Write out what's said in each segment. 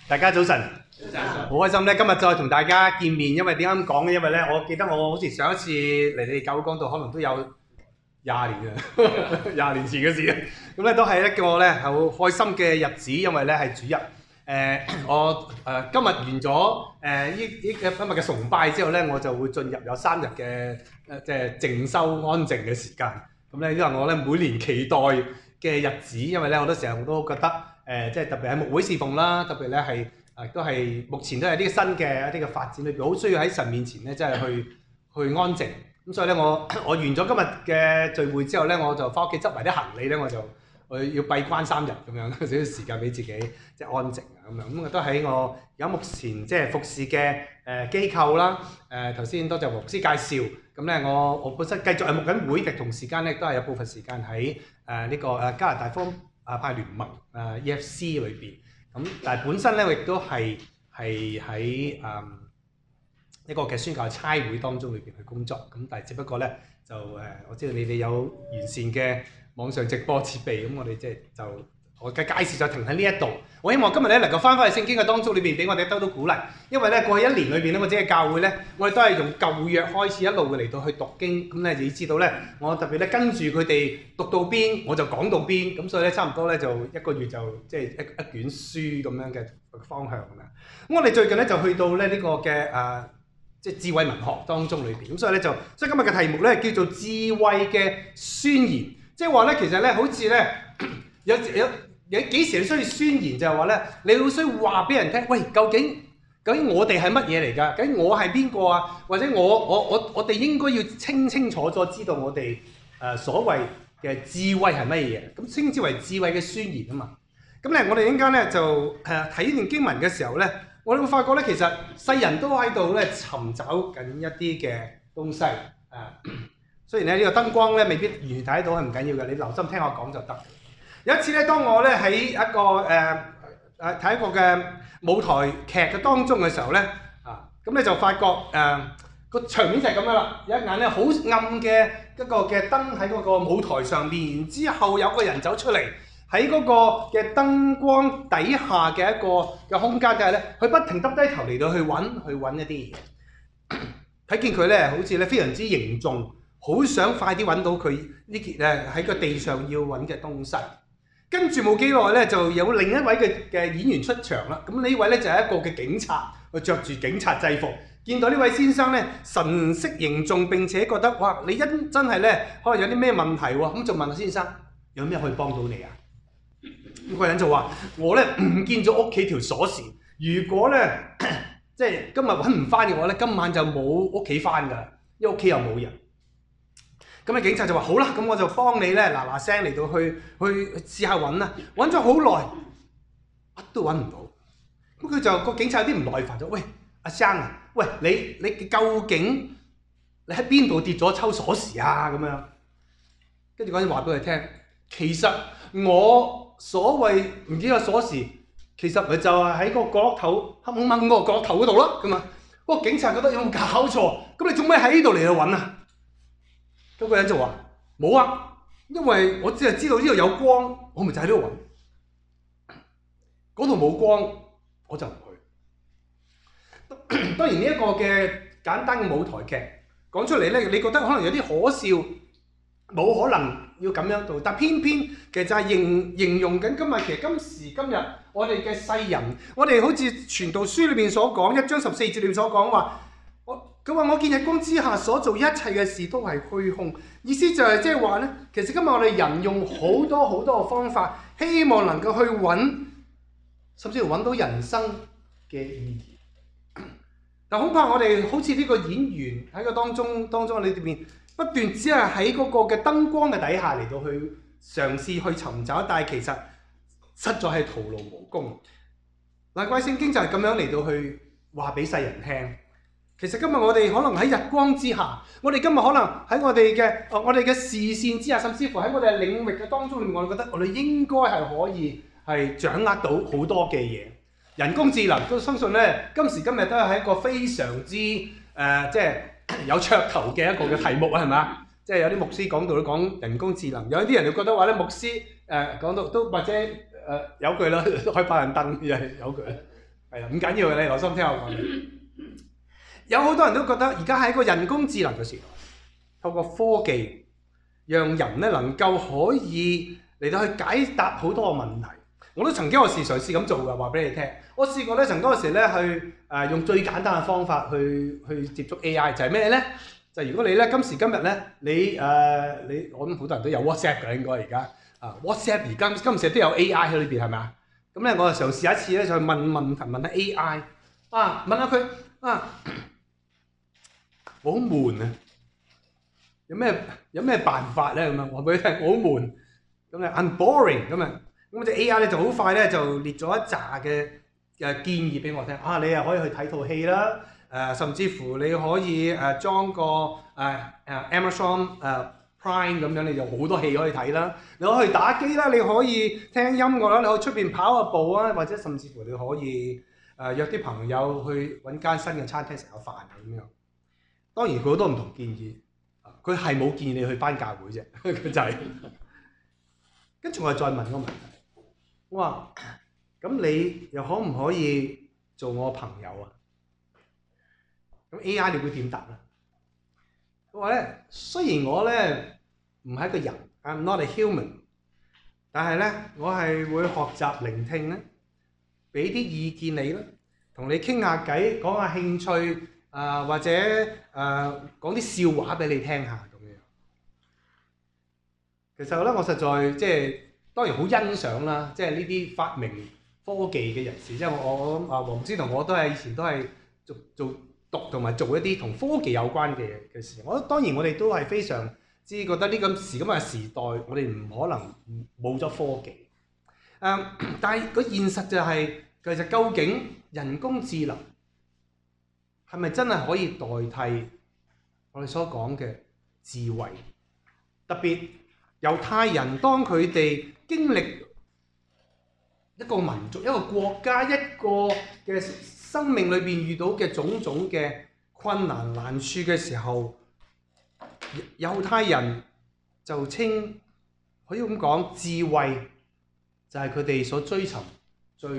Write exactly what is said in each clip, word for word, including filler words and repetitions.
大家早晨，好開心咧！今日再同大家見面，因為點解咁講咧？因為咧，我記得我好似上一次嚟你哋教會講道，可能都有廿年嘅，廿年前嘅事啦。咁咧都係一個咧好開心嘅日子，因為咧係主日。誒、呃，我誒、呃、今日完咗誒呢呢今日嘅崇拜之後咧，我就會進入有三日嘅誒即係靜修安靜嘅時間。咁咧，因為我咧每年期待嘅日子，因為咧好多時候我都覺得誒、呃，即係特別喺牧會侍奉啦，特別咧係誒都係目前都係啲新嘅一啲嘅發展裏邊，好需要喺神面前咧，即係去去安靜。咁所以咧，我我完咗今日嘅聚會之後咧，我就翻屋企執埋啲行李咧，我就我要閉關三日咁樣，少少時間俾自己即係安靜啊咁樣。咁我都喺我而家目前即係服侍嘅誒機構啦。誒頭先多謝牧師介紹。咁咧，我我本身繼續係牧緊會嘅同時間咧，都係有部分時間喺誒呢個誒加拿大方啊派聯盟誒 E F C 裏邊。咁但係本身咧，我亦都係係喺誒一個嘅宣教差會當中裏邊去工作。咁但係只不過咧就誒，我知道你哋有完善嘅網上直播設備，咁我哋即係就我嘅介紹就停喺呢一度。我希望今日咧能夠翻返去聖經嘅當中裏邊，俾我哋得到鼓勵。因為咧過去一年裏邊咧，我自己嘅教會咧，我哋都係用舊約開始一路嘅嚟到去讀經。咁咧你知道咧，我特別咧跟住佢哋讀到邊，我就講到邊。咁所以咧差唔多咧就一個月就即係一一卷書咁樣嘅方向啦。咁我哋最近咧就去到咧呢個嘅誒、呃、即係智慧文學當中裏邊。咁所以咧就所以今日嘅題目咧叫做智慧嘅宣言，即係話咧其實咧好似咧有有。有有幾時你需要宣言就係話咧，你會需要話俾人聽，喂，究竟究竟我哋係乜嘢嚟㗎？究竟我係邊個啊？或者我我我我哋應該要清清楚楚知道我哋誒、呃、所謂嘅智慧係乜嘢？咁稱之為智慧嘅宣言啊嘛。咁咧，我哋陣間咧就誒睇呢段經文嘅時候咧，我哋會發覺咧，其實世人都喺度咧尋找緊一啲嘅東西。誒、呃，雖然咧呢個燈光咧未必完全睇得到係唔緊要嘅，你留心聽我講就得。有一次咧，當我咧喺一個誒誒睇一個嘅舞台劇嘅當中嘅時候咧，啊咁咧就發覺誒個、呃、場面就係咁樣啦。有一眼咧好暗嘅一個嘅燈喺嗰個舞台上邊，然之後有個人走出嚟喺嗰個嘅燈光底下嘅一個嘅空間，就係咧佢不停耷低頭嚟到去揾去揾一啲嘢。睇見佢咧好似咧非常之凝重，好想快啲揾到佢呢件誒喺個地上要揾嘅東西。跟住冇幾耐咧，就有另一位嘅嘅演員出場啦。咁呢位咧就係一個嘅警察，佢着住警察制服。見到呢位先生咧神色凝重，並且覺得哇，你真真係咧可能有啲咩問題喎？咁就問先生有咩可以幫到你啊？咁個人就話：我咧唔見咗屋企條鎖匙。如果咧即係今日揾唔翻嘅話咧，今晚就冇屋企翻㗎，因為屋企又冇人。咁啊，警察就話：好啦，咁我就幫你咧，嗱嗱聲嚟到去去試下揾啦。揾咗好耐，乜都揾唔到。咁佢就個警察有啲唔耐煩咗：喂，阿生啊，喂，你你究竟你喺邊度跌咗抽鎖匙啊？咁樣，跟住嗰陣話俾佢聽，其實我所謂唔見個鎖匙，其實咪就係喺個角落頭黑掹掹嗰個角落頭嗰度咯。咁啊，嗰個警察覺得有冇搞錯？咁你做咩喺呢度嚟到揾啊？嗰個人就話：冇啊，因為我只係知道呢度有光，我咪就喺呢度揾。嗰度冇光，我就唔去。當然呢一個嘅簡單嘅舞台劇講出嚟咧，你覺得可能有啲可笑，冇可能要咁樣做。但偏偏其實就係形形容緊今日其實今時今日我哋嘅世人，我哋好似傳道書裏面所講一章十四節裏面所講話。佢話：我見日光之下所做一切嘅事都係虛空，意思就係即係話咧，其實今日我哋人用好多好多嘅方法，希望能夠去揾，甚至乎揾到人生嘅意義。但恐怕我哋好似呢個演員喺個當中當中，你哋邊不斷只係喺嗰個嘅燈光嘅底下嚟到去嘗試去尋找，但係其實實在係徒勞無功。難怪聖經就係咁樣嚟到去話俾世人聽。其實今日我哋可能喺日光之下，我哋今日可能喺我哋嘅誒我哋嘅視線之下，甚至乎喺我哋嘅領域嘅當中，我哋覺得我哋應該係可以係掌握到好多嘅嘢。人工智能都相信咧，今時今日都係一個非常之誒、呃，即係有噱頭嘅一個嘅題目啊，係咪？即係有啲牧師講到都講人工智能，有啲人就覺得話咧，牧師誒講到都或者誒、呃、有句啦，開百人燈又係有句。 係啦，唔緊要嘅，你留心聽我講。有好多人都覺得而家係一個人工智能嘅時代，透過科技，讓人咧能夠可以嚟到去解答好多個問題。我都曾經有試嘗試咁做嘅，話俾你聽。我試過咧，曾多時咧去誒、呃、用最簡單嘅方法去去接觸 A I，就係咩咧？就係、如果你咧今時今日咧，你誒、呃、你我諗好多人都有 WhatsApp 嘅，應該而家啊 WhatsApp 而家今時都有 A I 喺裏邊係咪啊？咁咧我就嘗試一次咧，就去問問題問下 A I 啊，問下佢啊，我好悶啊！有咩有咩辦法咧？咁樣話俾佢聽，我好悶。咁咧 I'm boring 咁啊，咁隻 A I 咧就好快咧就列咗一紮嘅誒建議俾我聽。啊，你又可以去睇套戲啦，誒、呃、甚至乎你可以誒裝個誒誒、呃、Amazon 誒、呃、Prime 咁樣，你就好多戲可以睇啦。你可以打機啦，你可以聽音樂啦，你可以出邊跑下步啊，或者甚至乎你可以誒、呃、約啲朋友去揾間新嘅餐廳食下飯啊咁樣。當然佢好多唔同建議。佢係冇建議你去返教會啫，佢就係、是。跟住我再問個問題，我話：咁你又可唔可以做我朋友啊？咁 A I 你會點答啊？佢話咧，雖然我咧唔係一個人 ，I'm not a human， 但係咧我係會學習聆聽咧，俾啲意見你啦，同你傾下偈，講下興趣。啊、呃、或者誒、呃、講啲笑話俾你聽下咁樣。其實咧，我實在即係當然好欣賞啦，即係呢啲發明科技嘅人士。即係我我諗啊，黃之同我都係以前都係做做讀同埋做一啲同科技有關嘅嘅事。我當然我哋都係非常之覺得呢咁時咁嘅時代，我哋唔可能冇咗科技。誒、呃，但係個現實就係、是、其實究竟人工智能係咪真係可以代替我哋所講嘅智慧？特別猶太人當佢哋經歷一個民族、一個國家、一個嘅生命裏邊遇到嘅種種嘅困難難處嘅時候，猶太人就稱可以咁講，智慧就係佢哋所追尋最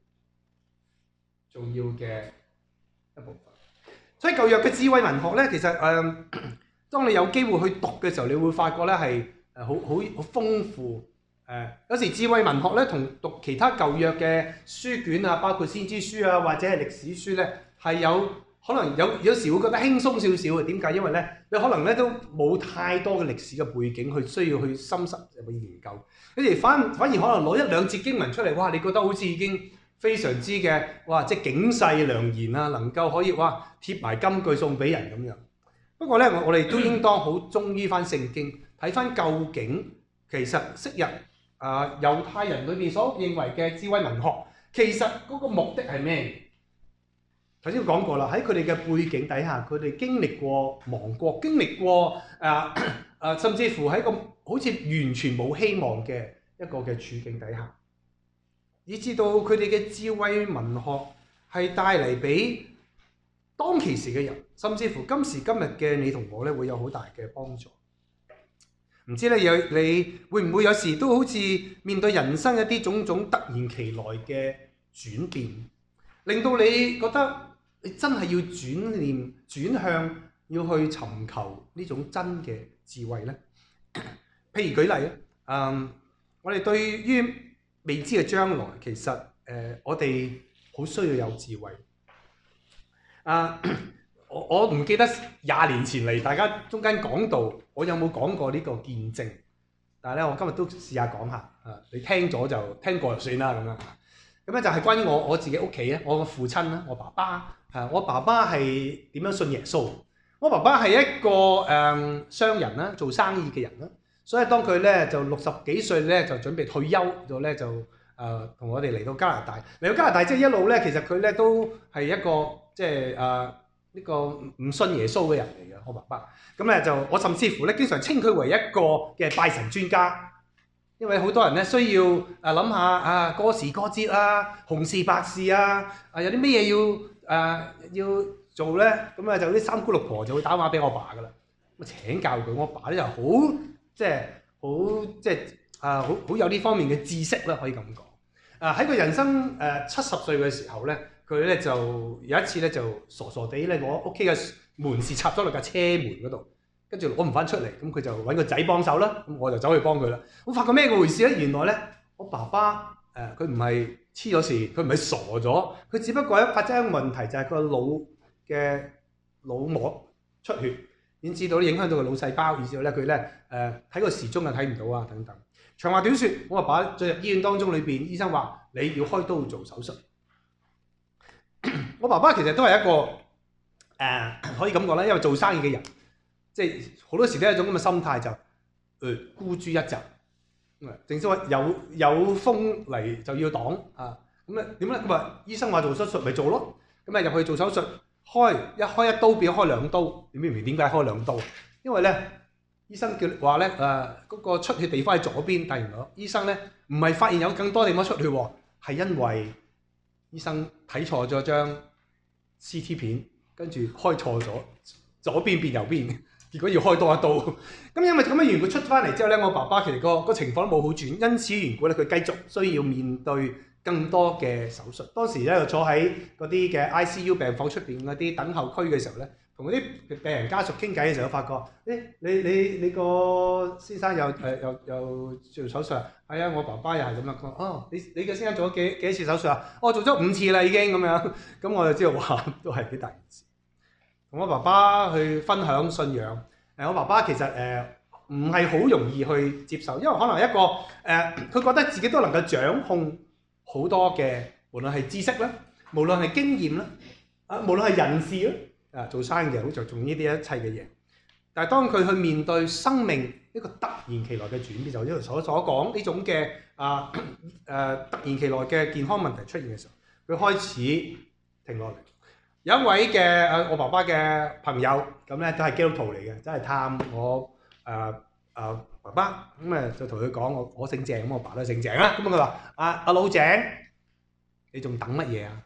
重要嘅一部分。所以舊約嘅智慧文學咧，其實誒、呃，當你有機會去讀嘅時候，你會發覺咧係誒好好好豐富。誒、呃、有時智慧文學咧，同讀其他舊約嘅書卷啊，包括先知書啊，或者係歷史書咧，係有可能有有時會覺得輕鬆少少嘅。點解？因為咧，你可能咧都冇太多嘅歷史嘅背景去需要去深入去研究。跟住反反而可能攞一兩節經文出嚟，哇！你覺得好似已經〜非常之嘅，哇！即係警世良言啊，能夠可以哇貼埋金句送俾人咁樣。不過咧，我我哋都應當好忠於翻聖經，睇翻究竟其實昔日啊猶太人裏邊所認為嘅智慧文學，其實嗰個目的係咩？頭先講過啦，喺佢哋嘅背景底下，佢哋經歷過亡國，經歷過誒誒，甚至乎喺個好似完全冇希望嘅一個嘅處境底下。以至到佢哋嘅智慧文學係帶嚟俾當其時嘅人，甚至乎今時今日嘅你同我咧，會有好大嘅幫助。唔知咧有你會唔會有時都好似面對人生一啲種種突然其來嘅轉變，令到你覺得你真係要轉念轉向，要去尋求呢種真嘅智慧咧？譬如舉例啊，嗯，我哋對於未知嘅將來，其實誒、呃，我哋好需要有智慧。啊，我我唔記得廿年前嚟大家中間講道，我有冇講過呢個見證？但係咧，我今日都試下講下。啊，你聽咗就聽過就算啦咁樣。咁咧就係關於我我自己屋企咧，我個父親啦，我爸爸係我爸爸係點樣信耶穌？我爸爸係一個誒、嗯、商人啦，做生意嘅人啦。所以當佢咧就六十幾歲咧就準備退休咗咧就誒同、呃、我哋嚟到加拿大嚟到加拿大，即係一路咧其實佢咧都係一個即係誒呢個唔信耶穌嘅人嚟嘅。我爸爸咁咧就我甚至乎咧經常稱佢為一個嘅拜神專家，因為好多人咧需要誒諗下啊過時過節啊紅事白事啊啊有啲咩嘢要誒、啊、要做咧，咁啊就啲三姑六婆就會打電話俾我爸噶啦，咁啊請教佢，我爸咧就好。即係好，即係啊，好好有呢方面嘅知識啦，可以咁講。啊，喺佢人生誒七十歲嘅時候咧， 佢咧就有一次咧就傻傻地咧攞屋企嘅門匙插咗落架車門嗰度，跟住攞唔翻出嚟，咁佢就揾個仔幫手啦，咁我就走去幫佢啦。我發覺咩個回事咧？原來咧我爸爸誒佢唔係黐咗線，佢唔係傻咗，佢只不過一發生一個問題就係佢個腦嘅腦膜出血，引致到影響到個腦細胞，以至到咧佢咧誒睇個時鐘又睇唔到啊等等。長話短説，我爸爸進入醫院當中裏邊，醫生話你要開刀做手術。我爸爸其實都係一個誒、呃、可以咁講啦，因為做生意嘅人，即係好多時都有一種咁嘅心態，就誒、呃、孤注一擲。正所謂有有風嚟就要擋啊！咁咧點咧？咁啊醫生話做手術咪做咯。咁啊入去做手術，開一開一刀變開兩刀。你明唔明點解開兩刀？因為咧醫生叫話咧誒嗰個出血地方喺左邊，但原來醫生咧唔係發現有更多地方出血喎，係因為醫生睇錯咗張 C T 片，跟住開錯咗，左邊變右邊。結果要開多一刀，咁因為咁嘅緣故出翻嚟之後咧，我爸爸其實個個情況都冇好轉，因此緣故咧，佢繼續需要面對更多嘅手術。當時咧就坐喺嗰啲嘅 I C U 病房出邊嗰啲等候區嘅時候咧，同嗰啲病人家屬傾偈嘅時候，發覺誒你你你個先生又誒又又做手術啊？係啊，我爸爸又係咁樣講。哦，你你嘅先生做咗幾幾多次手術啊？我做咗五次啦已經咁樣，咁我就知道哇，都係幾大件事。同我爸爸去分享信仰，誒我爸爸其實誒唔係好容易去接受，因為可能一個誒佢、呃、覺得自己都能夠掌控好多嘅，無論係知識啦，無論係經驗啦，啊無論係人事啦，啊做生意好着重呢啲一切嘅嘢。但係當佢去面對生命一個突然其來嘅轉變，就因為所所講呢種嘅啊誒突然其來嘅健康問題出現嘅時候，佢開始停落嚟。有一位嘅誒我爸爸嘅朋友，咁咧都係基督徒嚟嘅，真係探我誒誒、呃呃、爸爸，咁誒就同佢講我我姓鄭，咁我爸都姓鄭啦。咁佢話：阿阿老鄭，你仲等乜嘢啊？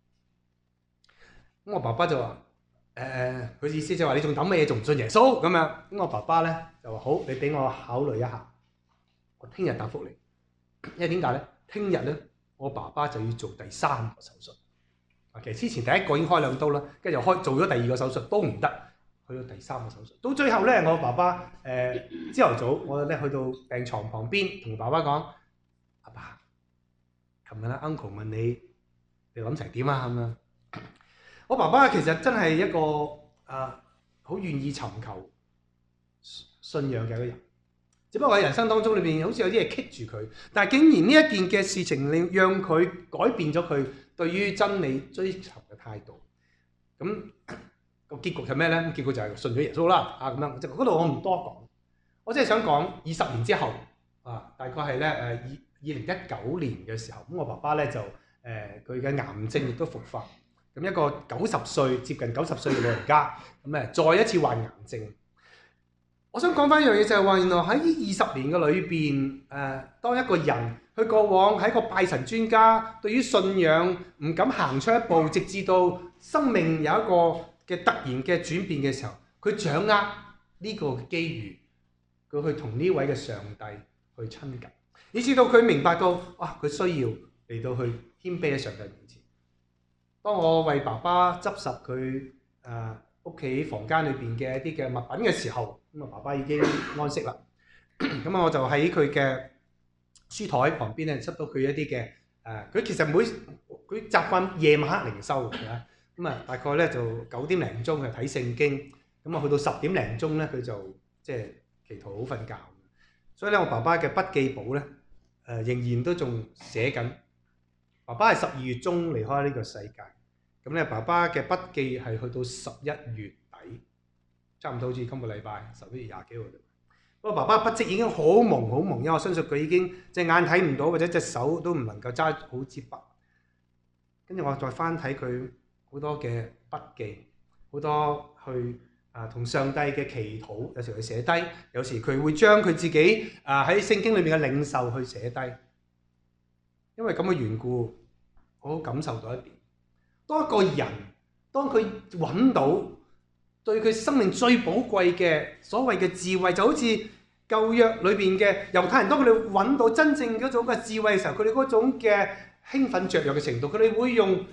咁我爸爸就話：誒、呃，佢意思就話你仲等乜嘢？仲唔信耶穌咁樣？咁我爸爸咧就話：好，你俾我考慮一下，我聽日答覆你。因為點解咧？聽日咧，我爸爸就要做第三個手術。其實之前第一個已經開兩刀啦，跟住又開做咗第二個手術都唔得，去到第三個手術，到最後咧，我爸爸誒朝頭早我咧去到病床旁邊，同爸爸講：阿爸，琴日咧 uncle 問你，你諗成點啊？咁樣，我爸爸其實真係一個啊好願意尋求信仰嘅一個人，只不過喺人生當中裏邊好似有啲嘢棘住佢，但係竟然呢一件嘅事情令讓佢改變咗佢對於真理追求嘅態度，咁個結局係咩咧？結局就係信咗耶穌啦，啊咁樣，就嗰度我唔多講，我真係想講二十年之後，啊大概係咧誒二二零一九年嘅時候，咁我爸爸咧就誒佢嘅癌症亦都復發，咁一個九十歲接近九十歲嘅老人家，咁誒再一次患癌症。我想講翻一樣嘢就係話，原來喺呢二十年嘅裏邊，誒當一個人佢過往係一個拜神專家，對於信仰唔敢行出一步，直至到生命有一個嘅突然嘅轉變嘅時候，佢掌握呢個機遇，佢去同呢位嘅上帝去親近，以至到佢明白到啊，佢需要嚟到去謙卑喺上帝面前。當我為爸爸執拾佢誒屋企房間裏邊嘅一啲嘅物品嘅時候，咁啊爸爸已經安息啦。咁啊我就喺佢嘅書台旁邊咧執到佢一啲嘅誒，佢其實每佢習慣夜晚黑靈修嘅，咁啊大概咧就九點零鐘去睇聖經，咁啊去到十點零鐘咧佢就即係祈禱好瞓覺。所以咧我爸爸嘅筆記簿咧誒仍然都仲寫緊。爸爸係十二月中離開呢個世界。咁咧，爸爸嘅筆記係去到十一月底，差唔多好似今個禮拜十一月廿幾號。不過爸爸筆跡已經好蒙好蒙，因為我相信佢已經隻眼睇唔到，或者隻手都唔能夠揸好支筆。跟住我再翻睇佢好多嘅筆記，好多去啊同上帝嘅祈禱，有時佢寫低，有時佢會將佢自己啊喺聖經裏面嘅領受去寫低。因為咁嘅緣故，我好感受到一點。當一個人，當佢揾到對佢生命最寶貴嘅所謂嘅智慧，就好似舊約裏邊嘅猶太人，當佢哋揾到真正嗰種嘅智慧嘅時候，佢哋嗰種嘅興奮雀躍嘅程度，佢哋會用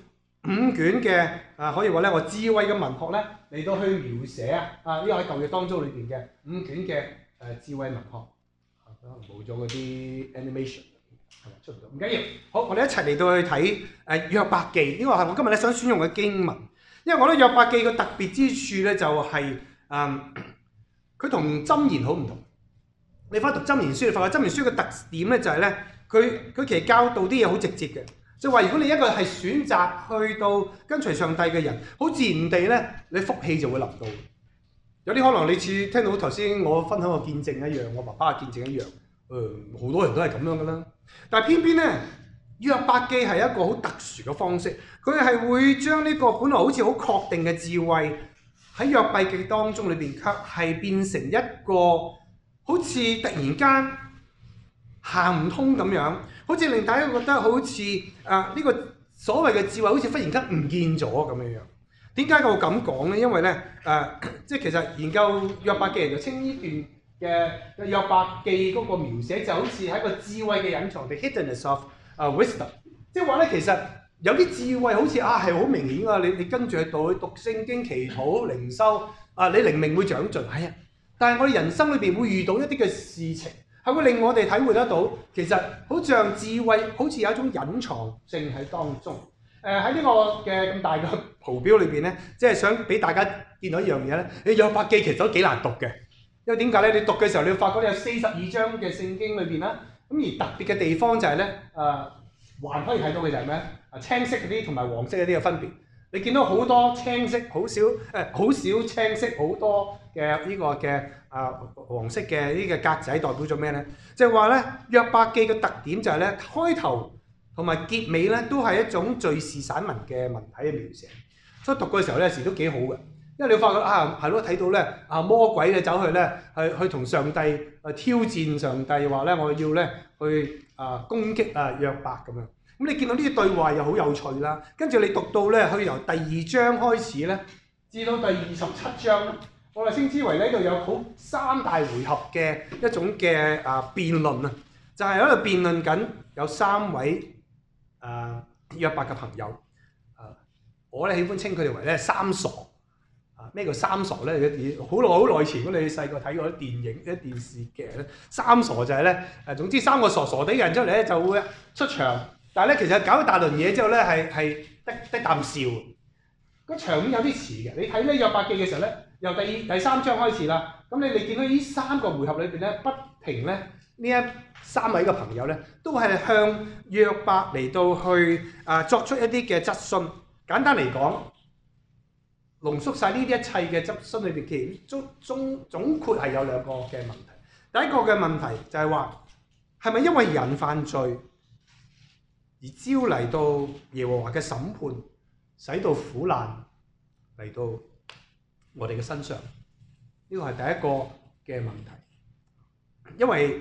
五卷嘅啊，可以話咧我智慧嘅文學咧嚟到去描寫啊啊呢個喺舊約當中裏邊嘅五卷嘅誒智慧文學，啊可能冇咗嗰啲 animation 係咪出唔到？唔緊要，好，我哋一齊嚟到去睇誒約伯記，呢個係我今日咧想選用嘅經文，因為我覺得約伯記個特別之處咧就係誒佢同箴言好唔同。你翻讀箴言書，你發覺箴言書嘅特點咧就係咧，佢佢其實教導啲嘢好直接嘅。就話如果你一個係選擇去到跟隨上帝嘅人，好自然地咧，你福氣就會臨到。有啲可能你似聽到頭先我分享個見證一樣，我爸爸嘅見證一樣，誒、呃、好多人都係咁樣噶啦。但係偏偏咧，約伯記係一個好特殊嘅方式，佢係會將呢個本來好似好確定嘅智慧喺約伯記當中裏邊，卻係變成一個好似突然間行唔通咁樣，好似令大家覺得好似啊呢個所謂嘅智慧好似忽然間唔見咗咁樣樣。點解我咁講咧？因為咧誒、啊，即係其實研究約伯記人就稱呢段嘅約伯記嗰個描寫就好似係一個智慧嘅隱藏，the hiddenness of 啊 wisdom。即係話咧，其實有啲智慧好似啊係好明顯啊，你你跟住去讀去讀聖經、祈禱、靈修啊，你靈命會長進係啊。但係我哋人生裏邊會遇到一啲嘅事情。係會令我哋體會得到，其實好像智慧好似有一種隱藏性喺當中。誒喺呢個嘅咁大嘅圖表裏邊咧，即係想俾大家見到一樣嘢咧。你約伯記其實都幾難讀嘅，因為點解咧？你讀嘅時候你會發覺你有四十二章嘅聖經裏邊啦。咁而特別嘅地方就係、是、咧，誒、呃、還可以睇到嘅就係咩？啊青色嗰啲同埋黃色嗰啲嘅分別。你見到好多青色，好少誒，好、呃、少青色，好多嘅呢個嘅啊、呃、黃色嘅呢個格仔代表咗咩咧？就係話咧，約伯記嘅特點就係咧，開頭同埋結尾咧都係一種敘事散文嘅文體嘅描寫，所以讀嘅時候咧有時都幾好嘅，因為你會發覺啊係咯，睇到咧啊魔鬼咧走去咧去去同上帝啊挑戰上帝，話咧我要咧去啊攻擊啊約伯咁樣。咁你見到呢啲對話又好有趣啦，跟住你讀到咧，佢由第二章開始咧，至到第二十七章咧，我哋稱之為呢度有好三大回合嘅一種嘅啊辯論啊，就係喺度辯論緊有三位啊約伯嘅朋友啊，我咧喜歡稱佢哋為咧三傻啊。咩叫三傻咧？好耐好耐前，如果你細個睇過啲電影、啲電視劇咧，三傻就係咧誒，總之三個傻傻地嘅人出嚟咧就會出場。但係咧，其實搞一大輪嘢之後咧，係係得得啖笑。個場面有啲似嘅。你睇呢約伯記嘅時候咧，由第二第三章開始啦。咁你哋見到呢三個回合裏邊咧，不停咧呢一三位嘅朋友咧，都係向約伯嚟到去啊作出一啲嘅質詢。簡單嚟講，濃縮晒呢啲一切嘅質詢裏邊，其實總總總括係有兩個嘅問題。第一個嘅問題就係話，係咪因為人犯罪而招嚟到耶和華嘅審判，使到苦難嚟到我哋嘅身上？呢個係第一個嘅問題。因為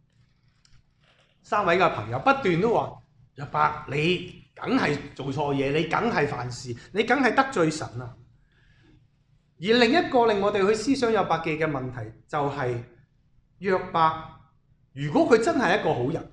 三位嘅朋友不斷都話：約伯，你梗係做錯嘢，你梗係犯事，你梗係得罪神啊！而另一個令我哋去思想約伯記嘅問題，就係約伯，如果佢真係一個好人，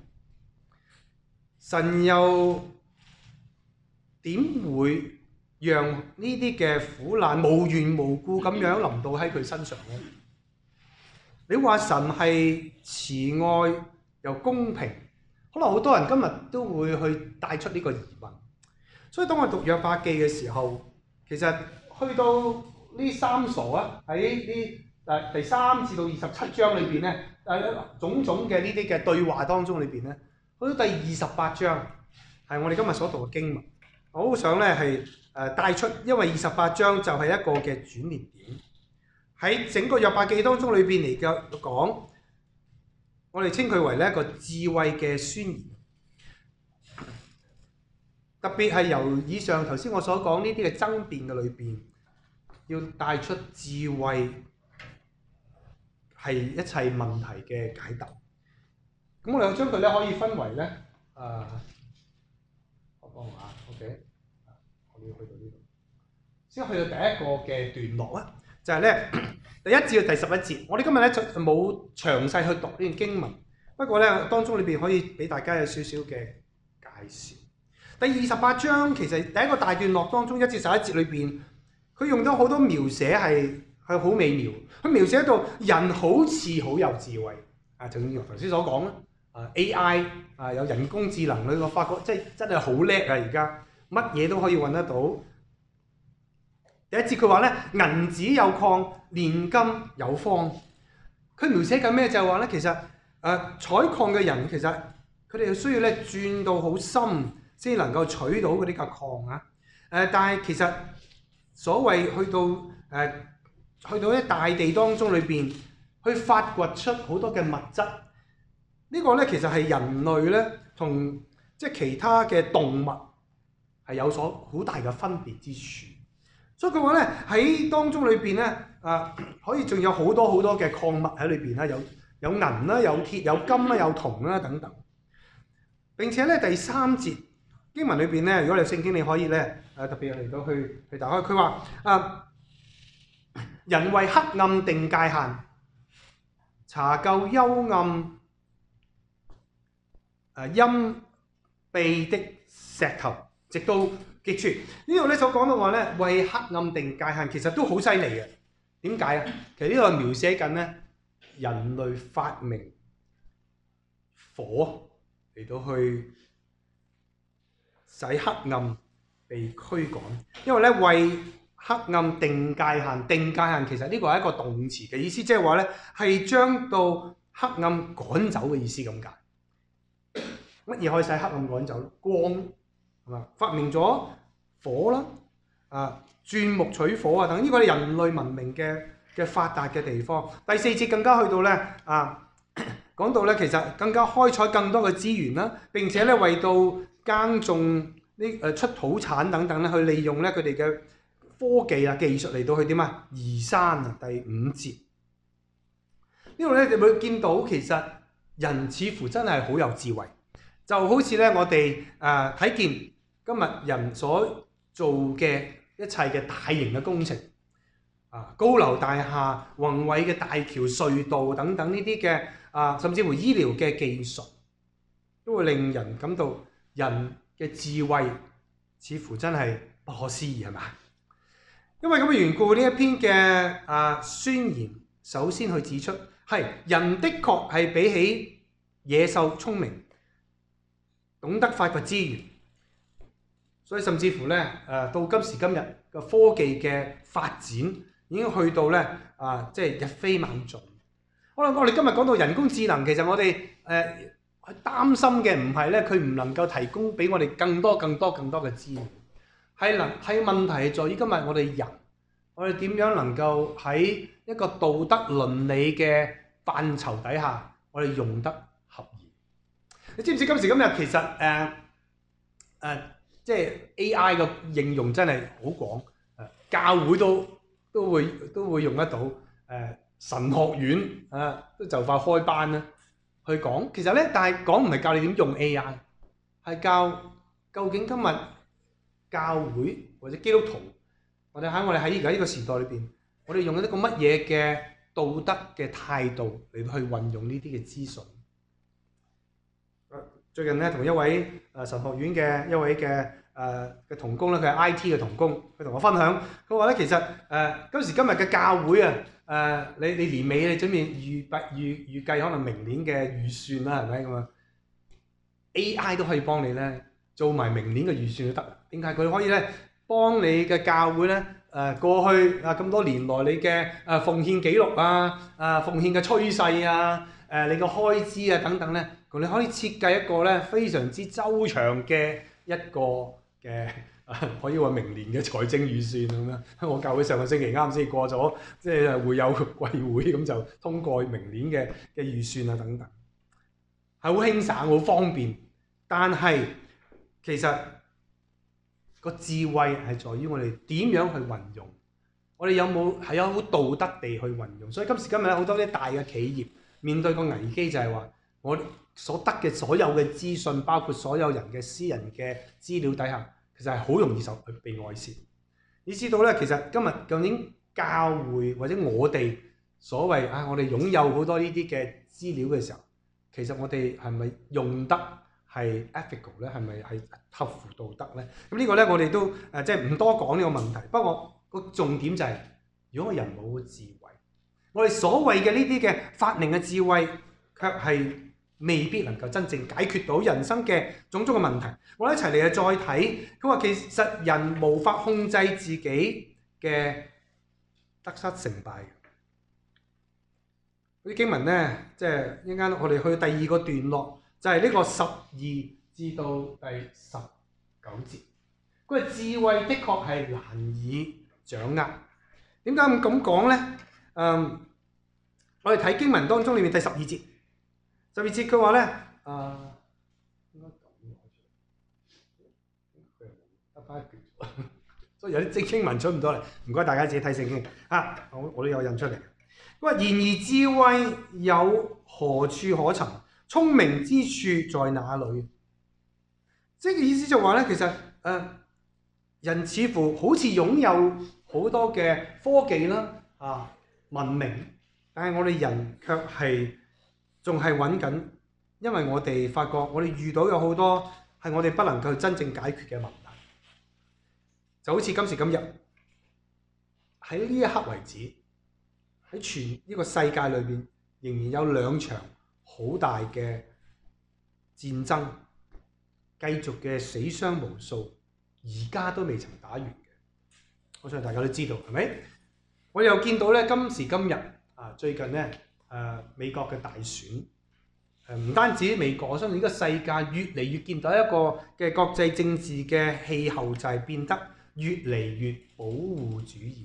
神又點會讓呢啲嘅苦難無緣無故咁樣臨到喺佢身上呢？你話神係慈愛又公平，可能好多人今日都會去帶出呢個疑問。所以當我讀約伯記嘅時候，其實去到呢三傻啊，喺呢誒第三至到二十七章裏邊咧，誒種種嘅呢啲嘅對話當中裏邊咧，去到第二十八章係我哋今日所讀嘅經文。我好想咧係誒帶出，因為二十八章就係一個嘅轉捩點，喺整個約伯記當中裏邊嚟嘅講，我哋稱佢為呢一個智慧嘅宣言。特別係由以上頭先我所講呢啲嘅爭辯嘅裏邊，要帶出智慧係一切問題嘅解答。咁我哋將佢咧可以分為咧誒，我幫下 ，OK， 我要去到呢度，先去到第一個嘅段落啊，就係咧第一至到第十一節。我哋今日咧就冇詳細去讀呢段經文，不過咧當中裏邊可以俾大家有少少嘅介紹。 第二十八章其實第一個大段落當中一至十一節裏邊，佢用咗好多描寫係係好美妙。佢描寫到人好似好有智慧啊，正如頭先所講啦，啊 A I 啊有人工智能，你我發覺即係真係好叻啊！而家乜嘢都可以揾得到。第一節佢話咧，銀子有礦，煉金有方。佢描寫緊咩？就係話咧，其實誒、呃、採礦嘅人其實佢哋需要咧鑽到好深先能夠取到嗰啲嘅礦啊。誒、呃，但係其實所謂去到誒、呃、去到啲大地當中裏邊，去發掘出好多嘅物質。呢、這個咧其實係人類咧同即係其他嘅動物係有所好大嘅分別之處。所以佢話咧喺當中裏邊咧，啊可以仲有好多好多嘅礦物喺裏邊啦，有有銀啦，有鐵，有金啦，有銅啦等等。並且咧第三節經文裏邊咧，如果你聖經你可以咧，誒特別嚟到去去打開，佢話啊人為黑暗定界限，查究幽暗誒陰秘的石頭，直到極處。呢度咧所講到話咧，為黑暗定界限，其實都好犀利嘅。點解啊？其實呢個係描寫緊咧人類發明火嚟到去使黑暗被驅趕。因為咧為黑暗定界限，定界限其實呢個係一個動詞嘅意思，即係話咧係將到黑暗趕走嘅意思咁解。乜嘢可以使黑暗趕走？光係嘛？發明咗火啦，啊鑽木取火啊等，呢個係人類文明嘅嘅發達嘅地方。第四節更加去到咧啊，講到咧其實更加開採更多嘅資源啦，並且咧為到耕種呢誒出土產等等咧，去利用咧佢哋嘅科技啊技術嚟到去點啊移山啊。第五節呢度咧你會見到其實人似乎真係好有智慧。就好似咧，我哋誒睇見今日人所做嘅一切嘅大型嘅工程，啊高樓大廈、宏偉嘅大橋、隧道等等呢啲嘅啊，甚至乎醫療嘅技術，都會令人感到人嘅智慧似乎真係不可思議，係嘛？因為咁嘅緣故，呢一篇嘅啊宣言，首先去指出係人的確係比起野獸聰明，懂得發掘資源，所以甚至乎咧，誒到今時今日嘅科技嘅發展已經去到咧啊，即係日飛猛進。可能我哋今日講到人工智能，其實我哋誒擔心嘅唔係咧，佢唔能夠提供俾我哋更多、更多、更多嘅資源，係能係問題係在於今日我哋人，我哋點樣能夠喺一個道德倫理嘅範疇底下，我哋用得合宜。你知唔知今時今日其實誒誒、呃呃、即係 A I 嘅應用真係好廣，誒教會都都會都會用得到，誒、呃、神學院啊都就快開班啦，去講。其實咧，但係講唔係教你點用 A I， 係教究竟今日教會或者基督徒，我哋喺我哋喺而家呢個時代裏邊，我哋用一個乜嘢嘅道德嘅態度嚟去運用呢啲嘅資訊。最近咧，同一位誒神學院嘅一位嘅誒嘅同工咧，佢係 I T 嘅同工，佢同我分享，佢話咧其實誒、呃、今時今日嘅教會啊，誒、呃、你你年尾你準備預備預預計可能明年嘅預算啦，係咪咁啊 ？A I 都可以幫你咧做埋明年嘅預算都得。點解佢可以咧幫你嘅教會咧誒、呃、過去啊咁多年來你嘅誒奉獻記錄啊、誒奉獻嘅趨勢啊、誒你嘅開支啊等等咧？你可以設計一個咧非常之周詳嘅一個嘅，可以話明年嘅財政預算咁樣。我教會上個星期啱先過咗，即係會有貴會咁就通過明年嘅嘅預算啊等等，係好輕省、好方便。但係其實個智慧係在於我哋點樣去運用，我哋有冇係有好道德地去運用。所以今時今日好多啲大嘅企業面對個危機就係話我所得嘅所有嘅資訊，包括所有人嘅私人嘅資料底下，其實係好容易受被外泄。你知道咧，其實今日究竟教會或者我哋所謂啊，我哋擁有好多呢啲嘅資料嘅時候，其實我哋係咪用得係 ethical 咧？係咪係合乎道德咧？咁呢個咧，我哋都誒即係唔多講呢個問題。不過個重點就係、是，如果個人冇智慧，我哋所謂嘅呢啲嘅發明嘅智慧，卻係未必能夠真正解決到人生嘅種種嘅問題。我哋一齊嚟再睇，佢話其實人無法控制自己嘅得失成敗。嗰啲經文咧，即係一陣間我哋去第二個段落，就係、是、呢個十二至到第十九節。佢話智慧的確係難以掌握。點解咁咁講咧？嗯，我哋睇經文當中裏面第十二節，十二節佢話咧，啊，應該咁攞出嚟，得翻一橛，所以有啲精經文出唔到嚟，唔該大家自己睇聖經啊，我我都有印出嚟。佢話然而智慧有何處可尋？聰明之處在哪裏？即係意思就話咧，其實誒、呃、人似乎好似擁有好多嘅科技啦，啊文明，但係我哋人卻係仲係揾緊，因為我哋發覺我哋遇到有好多係我哋不能夠真正解決嘅問題，就好似今時今日喺呢一刻為止，喺全呢個世界裏邊仍然有兩場好大嘅戰爭，繼續嘅死傷無數，而家都未曾打完嘅。我相信大家都知道，係咪？我又見到咧，今時今日啊，最近咧誒、呃、美國嘅大選誒，唔單止美國，我相信呢個世界越嚟越見到一個嘅國際政治嘅氣候就係變得越嚟越保護主義。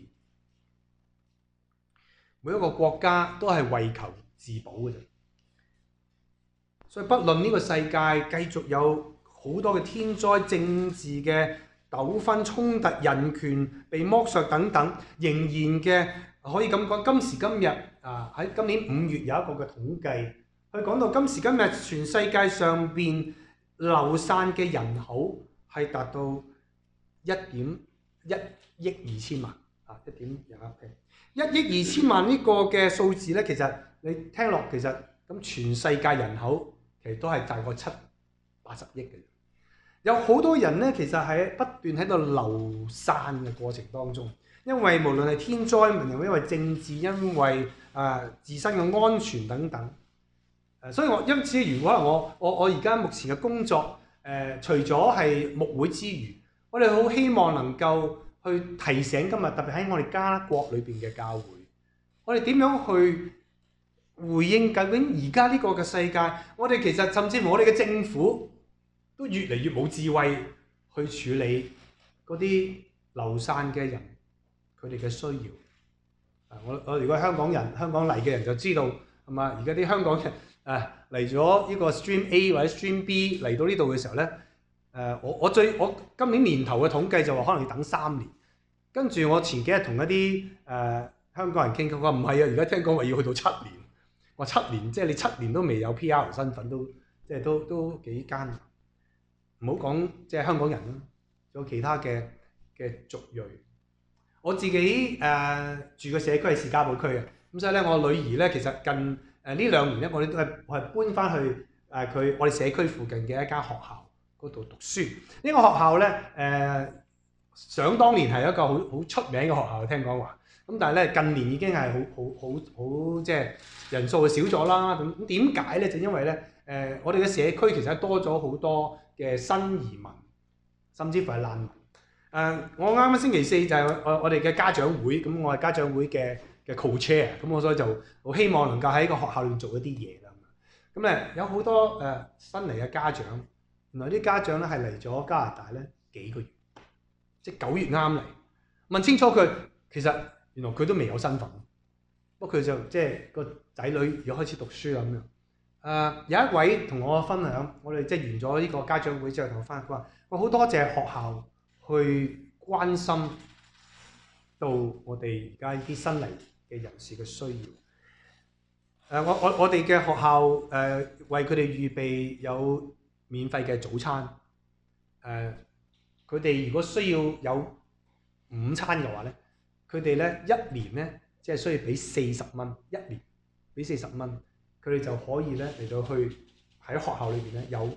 每一個國家都係為求自保嘅啫，所以不論呢個世界繼續有好多嘅天災、政治嘅糾紛、衝突、人權被剝削等等，仍然嘅可以咁講。今時今日啊，喺今年五月有一個嘅統計，佢講到今時今日全世界上邊流散嘅人口係達到一點一億二千萬啊，一點廿一億二千萬呢個嘅數字咧，其實你聽落其實咁全世界人口其實都係大概七八十億嘅。有好多人咧，其實係不斷喺度流散嘅過程當中，因為無論係天災，因為政治，因為啊、呃、自身嘅安全等等。誒、呃，所以我因此，如果可能我我我而家目前嘅工作誒、呃，除咗係牧會之餘，我哋好希望能夠去提醒今日，特別喺我哋家國裏邊嘅教會，我哋點樣去回應究竟而家呢個嘅世界？我哋其實甚至乎我哋嘅政府都越嚟越冇智慧去處理嗰啲流散嘅人佢哋嘅需要。啊，我我如果香港人香港嚟嘅人就知道係嘛？而家啲香港人啊嚟咗呢個 Stream A 或者 Stream B 嚟到呢度嘅時候咧，誒、呃、我我最我今年年頭嘅統計就話可能要等三年。跟住我前幾日同一啲誒、呃、香港人傾，佢話唔係啊，而家聽講話要去到七年。話七年即係你七年都未有 P R 身份，都即係都都幾艱難。唔好講即係香港人啦，仲有其他嘅嘅族裔。我自己誒、呃、住嘅社區係士嘉堡區嘅，咁所以咧我女兒咧其實近誒呢、呃、兩年咧，我哋都係我係搬翻去誒佢、呃、我哋社區附近嘅一間學校嗰度讀書。呢、這個學校咧誒、呃，想當年係一個好好出名嘅學校，聽講話。咁但係咧近年已經係好好好好即係人數就少咗啦。咁咁點解咧？就因為咧誒、呃、我哋嘅社區其實多咗好多嘅新移民，甚至乎係難民。誒、呃，我啱啱星期四就係我我哋嘅家長會，咁我係家長會嘅嘅 co-chair，咁我所以就好希望能夠喺個學校裏面做一啲嘢啦。咁咧有好多誒、呃、新嚟嘅家長，原來啲家長咧係嚟咗加拿大咧幾個月，即係九月啱嚟，問清楚佢，其實原來佢都未有身份，不過佢就即係個仔女要開始讀書啦咁樣。誒、uh, 有一位同我分享，我哋即係完咗呢個家長會之後，同我分享佢話：我好多謝學校去關心到我哋而家呢啲新嚟嘅人士嘅需要。誒、uh, 我我我哋嘅學校誒、uh, 為佢哋預備有免費嘅早餐。誒佢哋如果需要有午餐嘅話咧，佢哋咧一年咧即係需要俾四十蚊，一年俾四十蚊。佢哋就可以咧嚟到去喺學校裏邊咧有午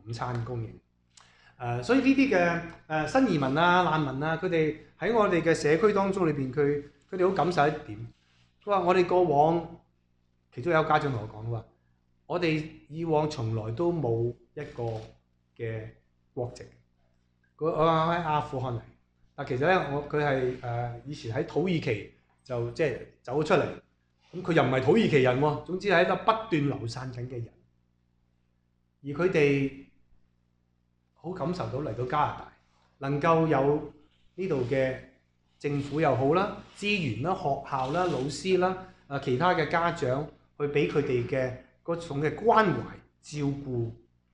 午餐供應。誒、呃，所以呢啲嘅誒新移民啊、難民啊，佢哋喺我哋嘅社區當中裏邊，佢佢哋好感受一點。佢話：我哋過往，其中有家長同我講話，我哋以往從來都冇一個嘅國籍。佢我喺阿富汗嚟，但其實咧，我佢係誒以前喺土耳其就即係走咗出嚟。咁佢又唔係土耳其人喎，總之係一個不斷流散緊嘅人。而佢哋好感受到嚟到加拿大，能夠有呢度嘅政府又好啦、資源啦、學校啦、老師啦、啊其他嘅家長去俾佢哋嘅嗰種嘅關懷照顧。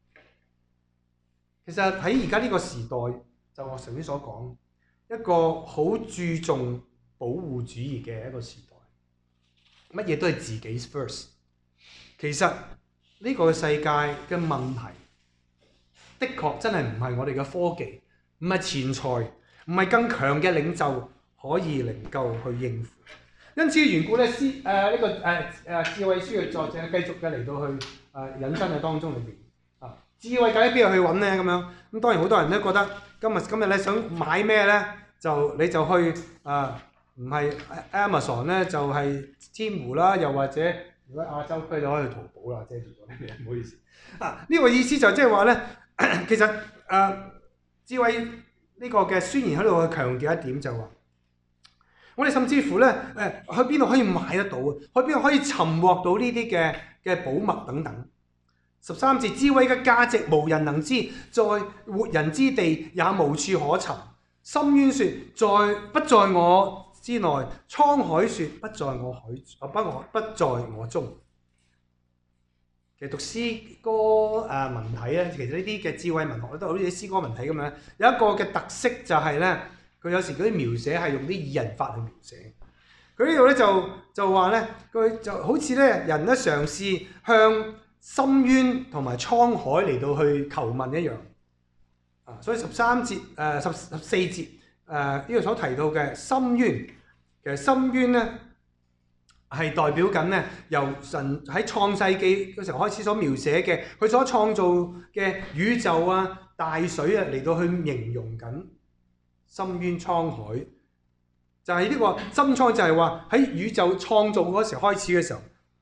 其實喺而家呢個時代，就我頭先所講，一個好注重保護主義嘅一個時代，乜嘢都係自己 first。其實呢個世界嘅問題，的確真係唔係我哋嘅科技，唔係錢財，唔係更強嘅領袖可以能夠去應付。因此嘅緣故咧，詩誒呢個誒誒、呃、智慧書嘅作者繼續嘅嚟到去誒、呃、引申嘅當中裏邊啊，智慧究竟邊度去揾咧？咁樣咁當然好多人都覺得今日今日咧想買咩咧，就你就去啊，唔係 Amazon 咧就係、是、天湖啦，又或者如果亞洲區就可以去淘寶啦，遮住咗呢啲，唔好意思啊。呢、這個意思就即係話咧，其實誒、呃、智慧呢個嘅宣言喺度去強調一點就話。我哋甚至乎咧，誒去邊度可以買得到啊？去邊度可以尋獲到呢啲嘅嘅寶物等等。十三節，智慧嘅價值無人能知，在活人之地也無處可尋。深淵說，在不在我之內；滄海說，不在我海，不我不在我中。其實讀詩歌誒文體咧，其實呢啲嘅智慧文學咧，都好似啲詩歌文體咁樣，有一個嘅特色就係咧。佢有時嗰啲描寫係用啲擬人法去描寫。佢呢度咧就就話咧，佢就好似咧人咧嘗試向深淵同埋滄海嚟到去求問一樣。啊，所以十三節誒十十四節誒呢個所提到嘅深淵，其實深淵咧係代表緊咧由神喺創世記嗰時候開始所描寫嘅，佢所創造嘅宇宙啊、大水啊嚟到去形容緊。深淵滄海就係、是、呢個深滄，就係話喺宇宙創造嗰時開始嘅時候，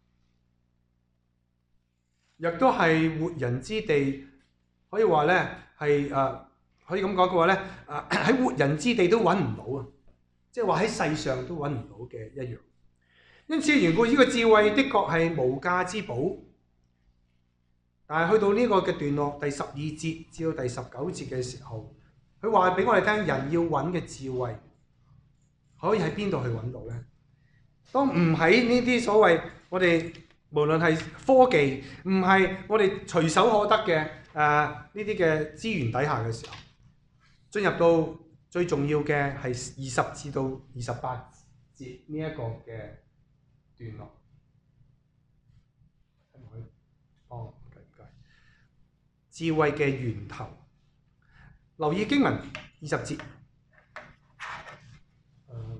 亦都係活人之地。可以話咧係誒，可以咁講嘅話咧，誒喺活人之地都揾唔到啊！即係話喺世上都揾唔到嘅一樣。因此緣故，呢個智慧的確係無價之寶。但係去到呢個嘅段落第十二節至到第十九節嘅時候。佢話俾我哋聽，人要揾嘅智慧可以喺邊度去揾到呢？當唔喺呢啲所謂我哋無論係科技，唔係我哋隨手可得嘅誒呢啲嘅資源底下嘅時候，進入到最重要嘅係二十至到二十八節呢一個嘅段落。哦，唔該唔該。智慧嘅源頭。留意經文二十節，嗯、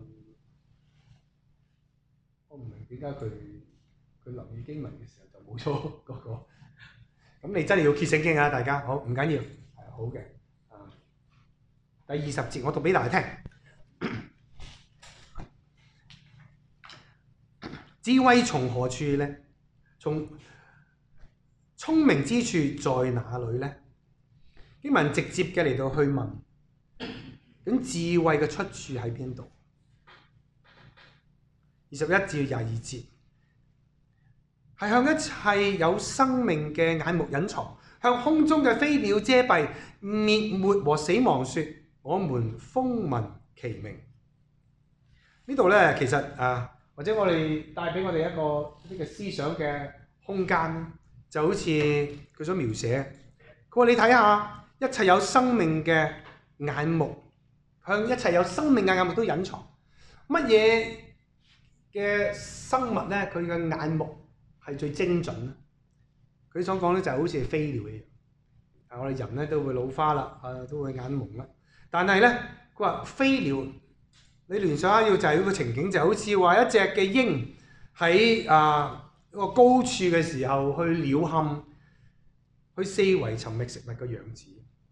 我唔明點解佢佢留意經文嘅時候就冇咗嗰個。咁你真係要揭聖經啊，大家好唔緊要，係好嘅。啊，第二十節我讀俾大家聽。智慧從何處呢？從聰明之處在哪裏呢？經文直接嘅嚟到去問，咁智慧嘅出處喺邊度？二十一至廿二節係向一切有生命嘅眼目隱藏，向空中嘅飛鳥遮蔽，滅沒和死亡說：我們風聞其名。呢度咧，其實啊，或者我哋帶俾我哋一個呢個思想嘅空間，就好似佢所描寫。佢話：你睇下。一切有生命嘅眼目，向一切有生命嘅眼目都隱藏。乜嘢嘅生物咧？佢嘅眼目係最精準咧。佢所講咧就係好似飛鳥一樣。啊，我哋人咧都會老花啦，啊都會眼朦啦。但係咧，佢話飛鳥，你聯想下要就係嗰個情景，就好似話一隻嘅鷹喺啊一個高處嘅時候去鳥瞰。 去四圍尋覓食物嘅樣子。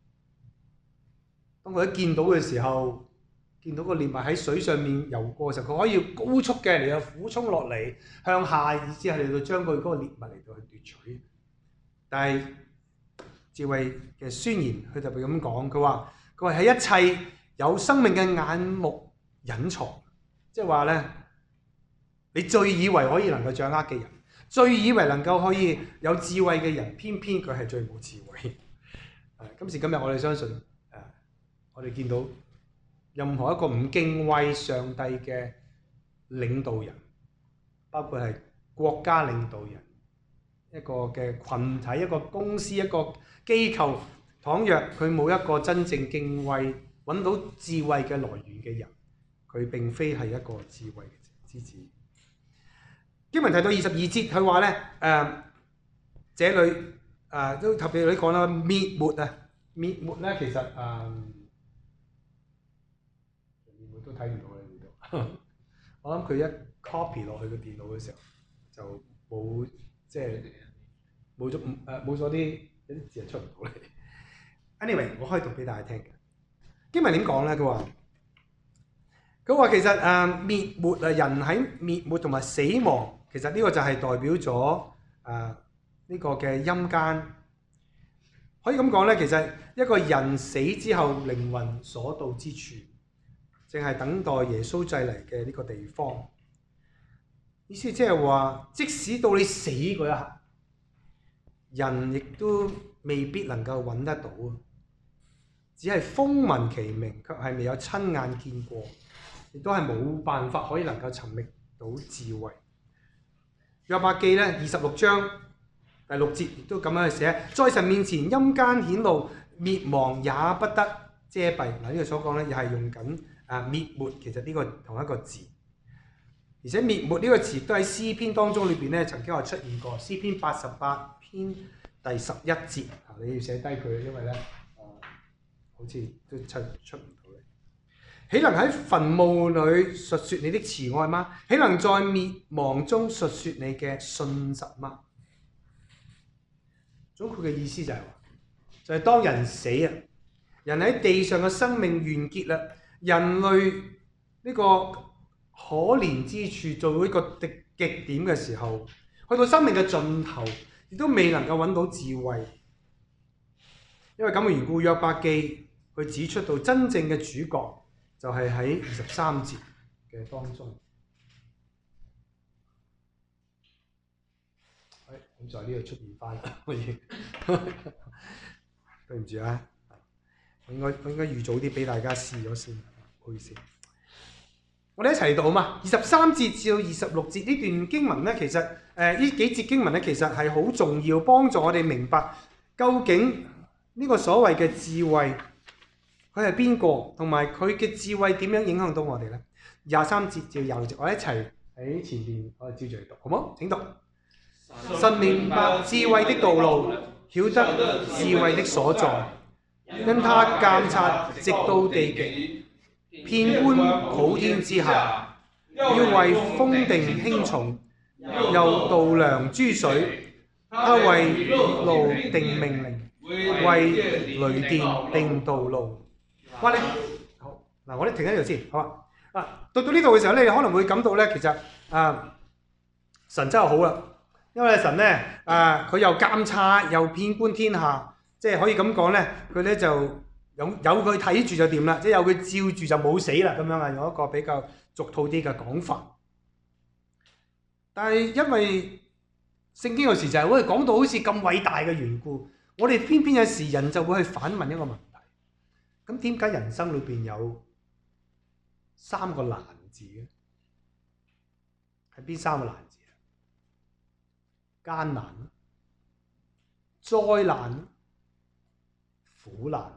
當佢一見到嘅時候，見到個獵物喺水上面游過嘅時候，佢可以高速嘅嚟到俯衝落嚟向下，以至係嚟到將佢嗰個獵物嚟到去奪取。但係智慧嘅宣言，佢特別咁講，佢話佢話喺一切有生命嘅眼目隱藏，即係話咧，你最以為可以能夠掌握嘅人，最以為能夠可以有智慧嘅人，偏偏佢係最冇智慧。今時今日我哋相信，誒，我哋見到任何一個唔敬畏上帝嘅領導人，包括係國家領導人、一個嘅群體、一個公司、一個機構，倘若佢冇一個真正敬畏、揾到智慧嘅來源嘅人，佢並非係一個智慧之子。經文提到二十二節，佢話咧，誒、呃，這裏誒、呃、都特別有啲講啦，滅沒啊，滅沒咧其實誒。呃都睇唔到喺呢度。我諗佢一 copy 落去個電腦嘅時候，就冇即係冇咗誒冇咗啲有啲字係出唔到嚟。Anyway， 我可以讀俾大家聽嘅。經文點講咧？佢話佢話其實誒、呃、滅沒啊，人喺滅沒同埋死亡，其實呢個就係代表咗誒呢個嘅陰間。可以咁講咧，其實一個人死之後靈魂所到之處，正係等待耶穌再嚟嘅呢個地方。意思即係話，即使到你死嗰一刻，人亦都未必能夠揾得到，只係風聞其名，卻係未有親眼見過，亦都係冇辦法可以能夠尋覓到智慧。約伯記咧二十六章第六節亦都咁樣去寫，在神面前陰間顯露，滅亡也不得遮蔽。嗱，呢個所講咧又係用緊。啊！滅沒其實呢個同一個字，而且滅沒呢個詞都喺詩篇當中裏邊咧曾經有出現過。詩篇八十八篇第十一節，啊，你要寫低佢，因為咧，啊，好似都出出唔到嚟。豈能喺墳墓裏述説你的慈愛嗎？豈能在滅亡中述説你嘅信實嗎？總括嘅意思就係話，就係當人死啊，人喺地上嘅生命完結啦。人類呢個可憐之處做到一個極極點嘅時候，去到生命嘅盡頭，亦都未能夠揾到智慧。因為咁嘅緣故，約伯記佢指出到真正嘅主角就係喺二十三節嘅當中。誒、哎，咁在呢度出現翻啦，可以。對唔住啊，我應該我應該預早啲俾大家試咗先。唔好意思，我哋一齊嚟讀啊嘛！二十三節至到二十六節呢段經文咧，其實誒呢、呃、幾節經文咧，其實係好重要，幫助我哋明白究竟呢個所謂嘅智慧佢係邊個，同埋佢嘅智慧點樣影響到我哋咧？廿三節至到廿六節，我哋一齊喺前邊，我哋照住嚟讀，好唔好？請讀。神明白智慧的道路，曉得智慧的所在，因他監察直到地極。遍觀普天之下，要為風定輕重，又度量諸水。他為烈怒定命令，為雷電定道路。哇！你好嗱，我哋停喺呢度先，好嘛？啊，讀到呢度嘅時候咧，你可能會感到咧，其實啊，神真係好啦，因為神咧啊，佢又監察又遍觀天下，即係可以咁講咧，佢咧就。有有佢睇住就掂啦，即係有佢照住就冇死啦，咁樣啊，用一個比較俗套啲嘅講法。但係因為聖經有時就係我哋講到好似咁偉大嘅緣故，我哋偏偏有時人就會去反問一個問題：咁點解人生裏邊有三個難字嘅？係邊三個難字啊？艱難、災難、苦難。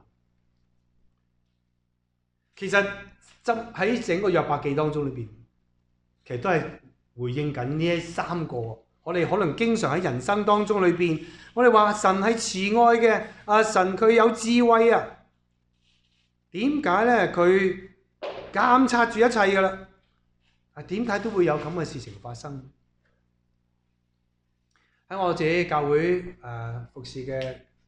其實喺整個約伯記當中裏邊，其實都係回應緊呢三個。我哋可能經常喺人生當中裏邊，我哋話神係慈愛嘅，啊神佢有智慧啊。點解咧？佢監察住一切噶啦。啊，點解都會有咁嘅事情發生？喺我自己教會誒、呃、服侍嘅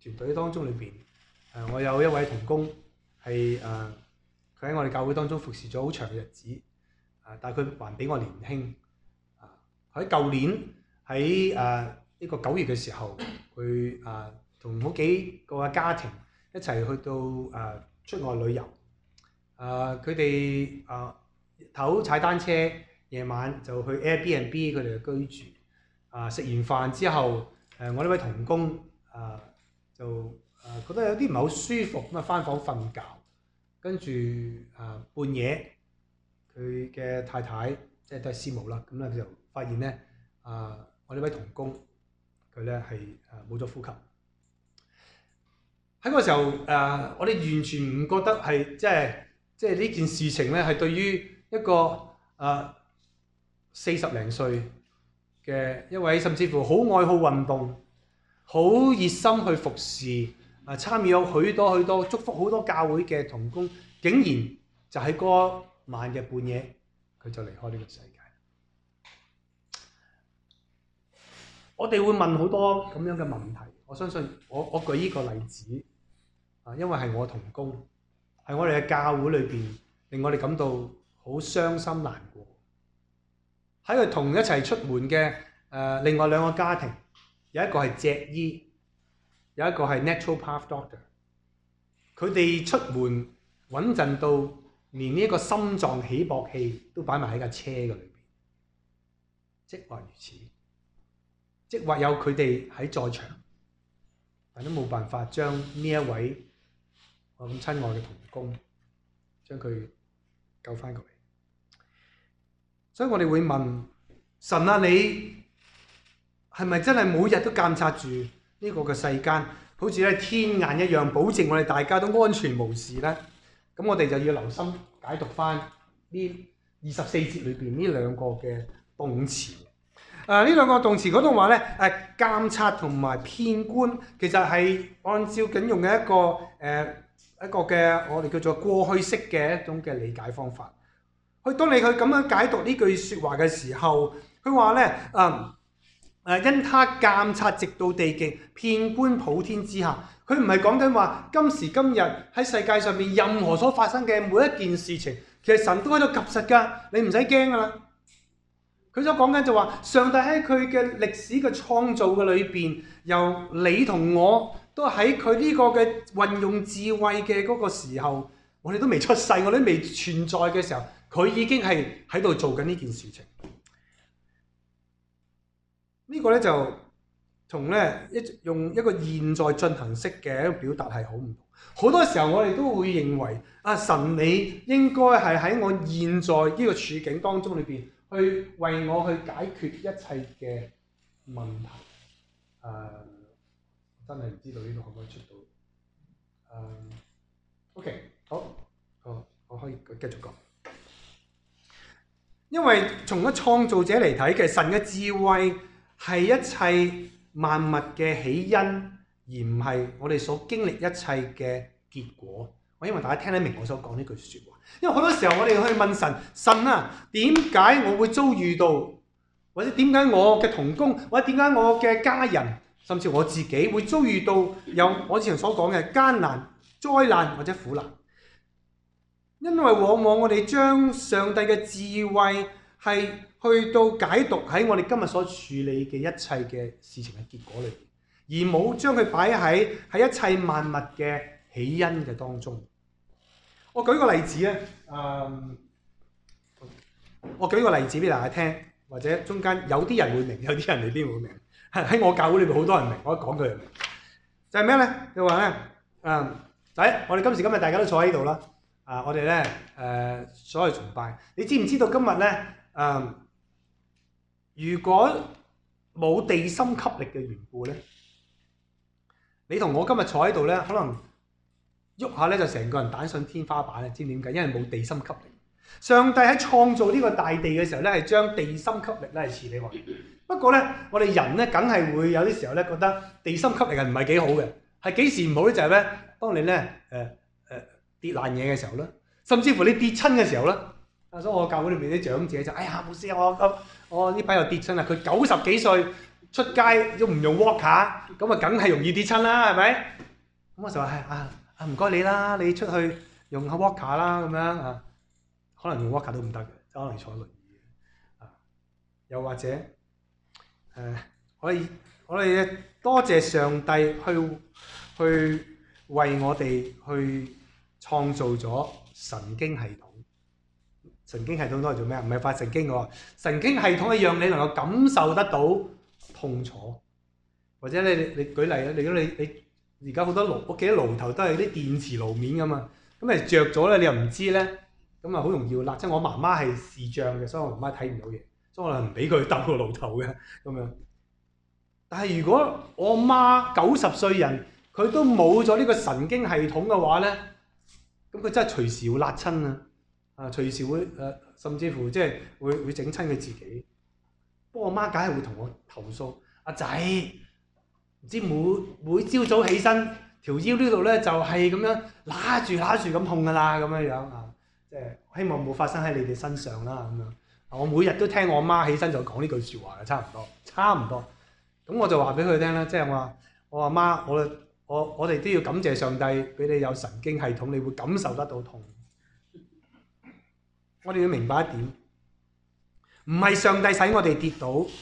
團隊當中裏邊，誒我有一位同工係誒佢喺我哋教會當中服侍咗好長嘅日子，啊但係佢還比我年輕，啊喺舊年喺誒呢個九月嘅時候，佢誒同好幾個家庭一齊去到誒出外旅遊，誒佢哋誒頭踩單車，夜晚就去 Airbnb 佢哋嘅居住，啊食完飯之後，誒我呢位同工啊就誒覺得有啲唔係好舒服，咁啊返房瞓覺，跟住啊半夜佢嘅太太即係都係師母啦，咁咧佢就發現咧啊我呢位同工佢咧係誒冇咗呼吸。喺嗰個時候誒，我哋完全唔覺得係即係即係呢件事情咧係對於一個誒四十零歲嘅一位，甚至乎好愛好運動、好熱心去服侍、啊參與有許多許多祝福好多教會嘅同工，竟然就喺嗰晚嘅半夜，佢就離開呢個世界。我哋會問好多咁樣嘅問題，我相信我我舉呢個例子啊，因為係我同工，係我哋嘅教會裏邊令我哋感到好傷心難過。喺佢同一齊出門嘅誒、呃、另外兩個家庭，有一個係脊醫，有一個係 naturopath doctor。佢哋出門穩陣到連呢一個心臟起搏器都擺埋喺架車嘅裏邊，即或如此，即或有佢哋喺在場，但都冇辦法將呢一位我咁親愛嘅同工將佢救翻過嚟。所以我哋會問神啊，你係咪真係每日都監察住呢個嘅世間，好似咧天眼一樣，保證我哋大家都安全無事咧？咁我哋就要留心解讀翻呢二十四節裏邊呢兩個嘅動詞。誒呢兩個動詞嗰度話咧，誒監察同埋遍觀，其實係按照緊用嘅一個誒、呃、一個嘅我哋叫做過去式嘅一種嘅理解方法。佢當你去咁樣解讀呢句説話嘅時候，佢話咧誒誒因他監察直到地極，遍觀普天之下。佢唔係講緊話今時今日喺世界上面任何所發生嘅每一件事情，其實神都喺度及實㗎，你唔使驚㗎啦。佢所講緊就話，上帝喺佢嘅歷史嘅創造嘅裏邊，由你同我都喺佢呢個嘅運用智慧嘅嗰個時候，我哋都未出世，我哋都未存在嘅時候，佢已經係喺度做緊呢件事情。呢、這個咧就同咧一用一個現在進行式嘅一個表達係好唔同。好多時候我哋都會認為啊，神你應該係喺我現在呢個處境當中裏邊，去為我去解決一切嘅問題。誒、呃，真係唔知道呢度可唔可以出到？誒、呃、OK， 好，我我可以繼續講。因為從一創造者嚟睇，其實神嘅智慧係一切萬物嘅起因，而唔係我哋所經歷一切嘅結果。我希望大家聽得明我所講呢句説話。因為好多時候我哋去問神，神啊，點解我會遭遇到，或者點解我嘅同工，或者點解我嘅家人，甚至我自己會遭遇到有我之前所講嘅艱難、災難或者苦難？因為往往我哋將上帝嘅智慧係去到解讀喺我哋今日所處理嘅一切嘅事情嘅結果裏邊，而冇將佢擺喺喺一切萬物嘅起因嘅當中。我舉個例子咧，誒、嗯，我舉個例子俾大家聽，或者中間有啲人會明，有啲人未必會明。喺我教會裏邊好多人明，我一講佢就明。就係咩咧？就話咧，誒，第一，我哋今時今日大家都坐喺度啦，啊，我哋咧誒所謂崇拜，你知唔知道今日咧誒、呃，如果冇地心吸力嘅緣故咧，你同我今日坐喺度咧，可能喐下咧就成個人彈上天花板咧，知唔知點解？因為冇地心吸力。上帝喺創造呢個大地嘅時候咧，係將地心吸力咧係賜俾我哋。不過咧，我哋人咧梗係會有啲時候咧覺得地心吸力係唔係幾好嘅。係幾時唔好咧？就係咧，當你咧誒誒跌爛嘢嘅時候咧，甚至乎你跌親嘅時候咧。所以我教會裏面啲長者就哎呀冇事啊，我我呢排又跌親啦。佢九十幾歲出街都唔用 walker， 咁啊梗係容易跌親啦，係咪？咁我就話係啊啊唔該你啦，你出去用下 walker 啦，咁樣啊，可能用 walker 都唔得嘅，可能坐輪椅啊，又或者誒、呃、可以我哋多謝上帝去去為我哋去創造咗神經系統。神經系統都係做咩啊？唔係發神經喎，神經系統係讓你能夠感受得到痛楚，或者你你舉例啊，如果你你而家好多爐屋企啲爐頭都係啲電磁爐面噶嘛，咁你着咗咧，你又唔知咧，咁啊好容易會辣。即係我媽媽係視障嘅，所以我媽媽睇唔到嘢，所以我係唔俾佢揼個爐頭嘅咁樣。但係如果我媽九十歲人，佢都冇咗呢個神經系統嘅話咧，咁佢真係隨時會辣親啊！啊，隨時會誒、呃，甚至乎即係會會整親佢自己。不過我媽梗係會同我投訴，阿仔唔知每每朝早起身條腰呢度咧就係咁樣揦住揦住咁痛㗎啦，咁樣樣啊，即係希望冇發生喺你哋身上啦咁樣。我每日都聽我媽起身就講呢句説話嘅，差唔多，差唔多。咁我就話俾佢聽啦，即係我話我話媽，我我我哋都要感謝上帝俾你有神經系統，你會感受得到痛。我哋要明白一點，唔係上帝使我哋跌倒，唔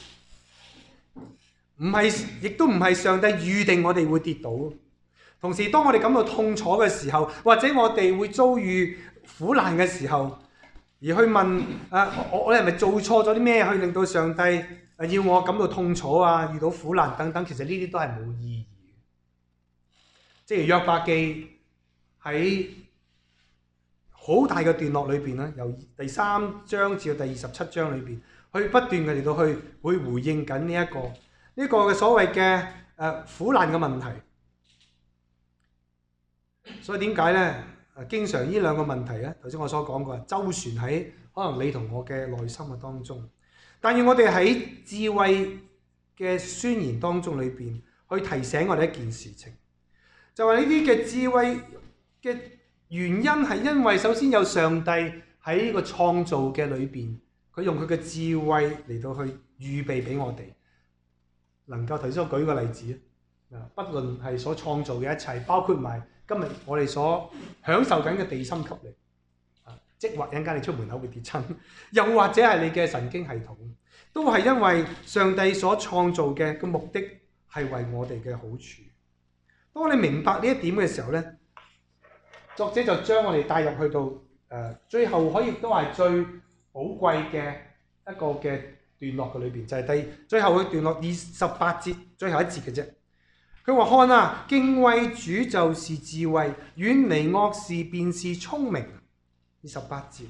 係，亦都唔係上帝預定我哋會跌倒。同時，當我哋感到痛楚嘅時候，或者我哋會遭遇苦難嘅時候，而去問啊，我我哋係咪做錯咗啲咩，去令到上帝要我感到痛楚啊，遇到苦難等等，其實呢啲都係冇意義嘅。即係約伯記喺好大嘅段落裏邊咧，由第三章至到第二十七章裏邊，去不斷嘅嚟到去會回應緊呢一個呢、這個嘅所謂嘅誒苦難嘅問題。所以點解咧？誒，經常呢兩個問題咧，頭先我所講過，周旋喺可能你同我嘅內心嘅當中。但願我哋喺智慧嘅宣言當中裏邊，去提醒我哋一件事情，就係呢啲嘅智慧嘅原因係因為首先有上帝喺呢個創造嘅裏邊，佢用佢嘅智慧嚟到去預備俾我哋，能夠頭先我舉個例子啊，不論係所創造嘅一切，包括埋今日我哋所享受緊嘅地心吸力啊，即或一陣間你出門口會跌親，又或者係你嘅神經系統，都係因為上帝所創造嘅個目的係為我哋嘅好處。當你明白呢一點嘅時候咧，作者就將我哋帶入去到誒、呃、最後可以都係最寶貴嘅一個嘅段落嘅裏邊，就係、是、第最後嘅段落二十八節最後一節嘅啫。佢話：看啊，敬畏主就是智慧，遠離惡事便是聰明。二十八節，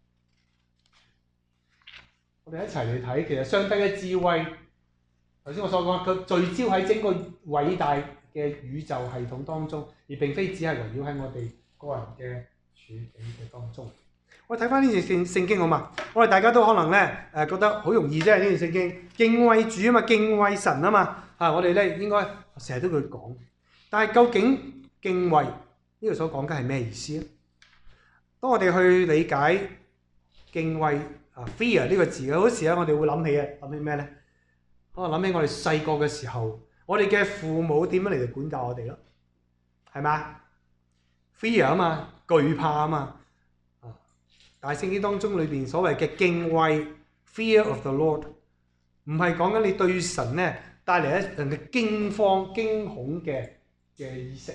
我哋一齊嚟睇，其實上帝嘅智慧，頭先我所講，佢聚焦喺整個偉大嘅宇宙系統當中，而並非只係圍繞喺我哋個人嘅處境嘅當中。我哋睇翻呢段聖聖經好嘛？我哋大家都可能咧誒覺得好容易啫，呢段聖經敬畏主啊嘛，敬畏神啊嘛，啊我哋咧應該成日都會講。但係究竟敬畏呢度所講嘅係咩意思咧？當我哋去理解敬畏啊 fear 呢個字，好多時咧我哋會諗起啊諗起咩咧？可能諗起我哋細個嘅時候，我哋嘅父母點樣嚟到管教我哋咯？係嘛 fear 啊嘛，懼怕啊嘛。但係聖經當中裏邊所謂嘅敬畏 fear of the Lord， 唔係講緊你對神咧帶嚟一樣嘅驚慌驚恐嘅嘅意識，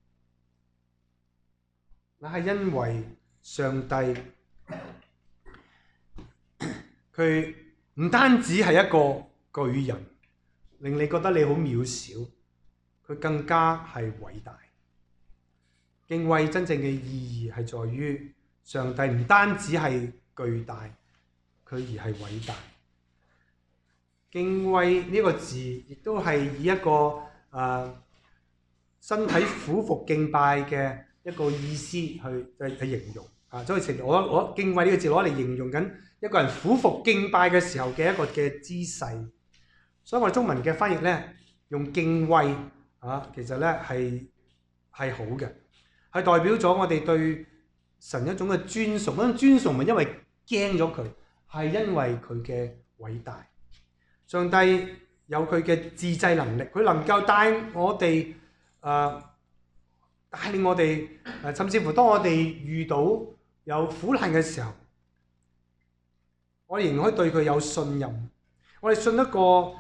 那係因為上帝佢唔單止係一個巨人，令你覺得你好渺小，佢更加係偉大。敬畏真正嘅意義係在於，上帝唔單止係巨大，佢而係偉大。敬畏呢個字亦都係以一個誒、呃、身體俯伏敬拜嘅一個意思去去，去形容啊，所以成我攞敬畏呢個字攞嚟形容緊一個人俯伏敬拜嘅時候嘅一個嘅姿勢。所以我哋中文嘅翻譯咧用敬畏啊，其實咧係係好嘅，係代表咗我哋對神一種嘅尊崇。嗰種尊崇唔係因為驚咗佢，係因為佢嘅偉大。上帝有佢嘅自制能力，佢能夠帶我哋誒、呃、帶領我哋誒、呃，甚至乎當我哋遇到有苦難嘅時候，我哋仍然可以對佢有信任。我哋信得過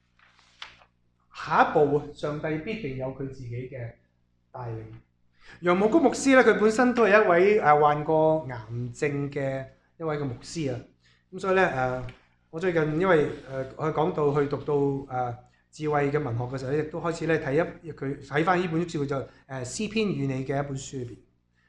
下一步，上帝必定有佢自己嘅帶領。楊牧谷牧師咧，佢本身都係一位誒患過癌症嘅一位嘅牧師啊。咁所以咧誒，我最近因為誒我講到去讀到誒智慧嘅文學嘅時候咧，亦都開始咧睇一佢睇翻呢本書，叫做《誒詩篇與你》嘅一本書裏邊。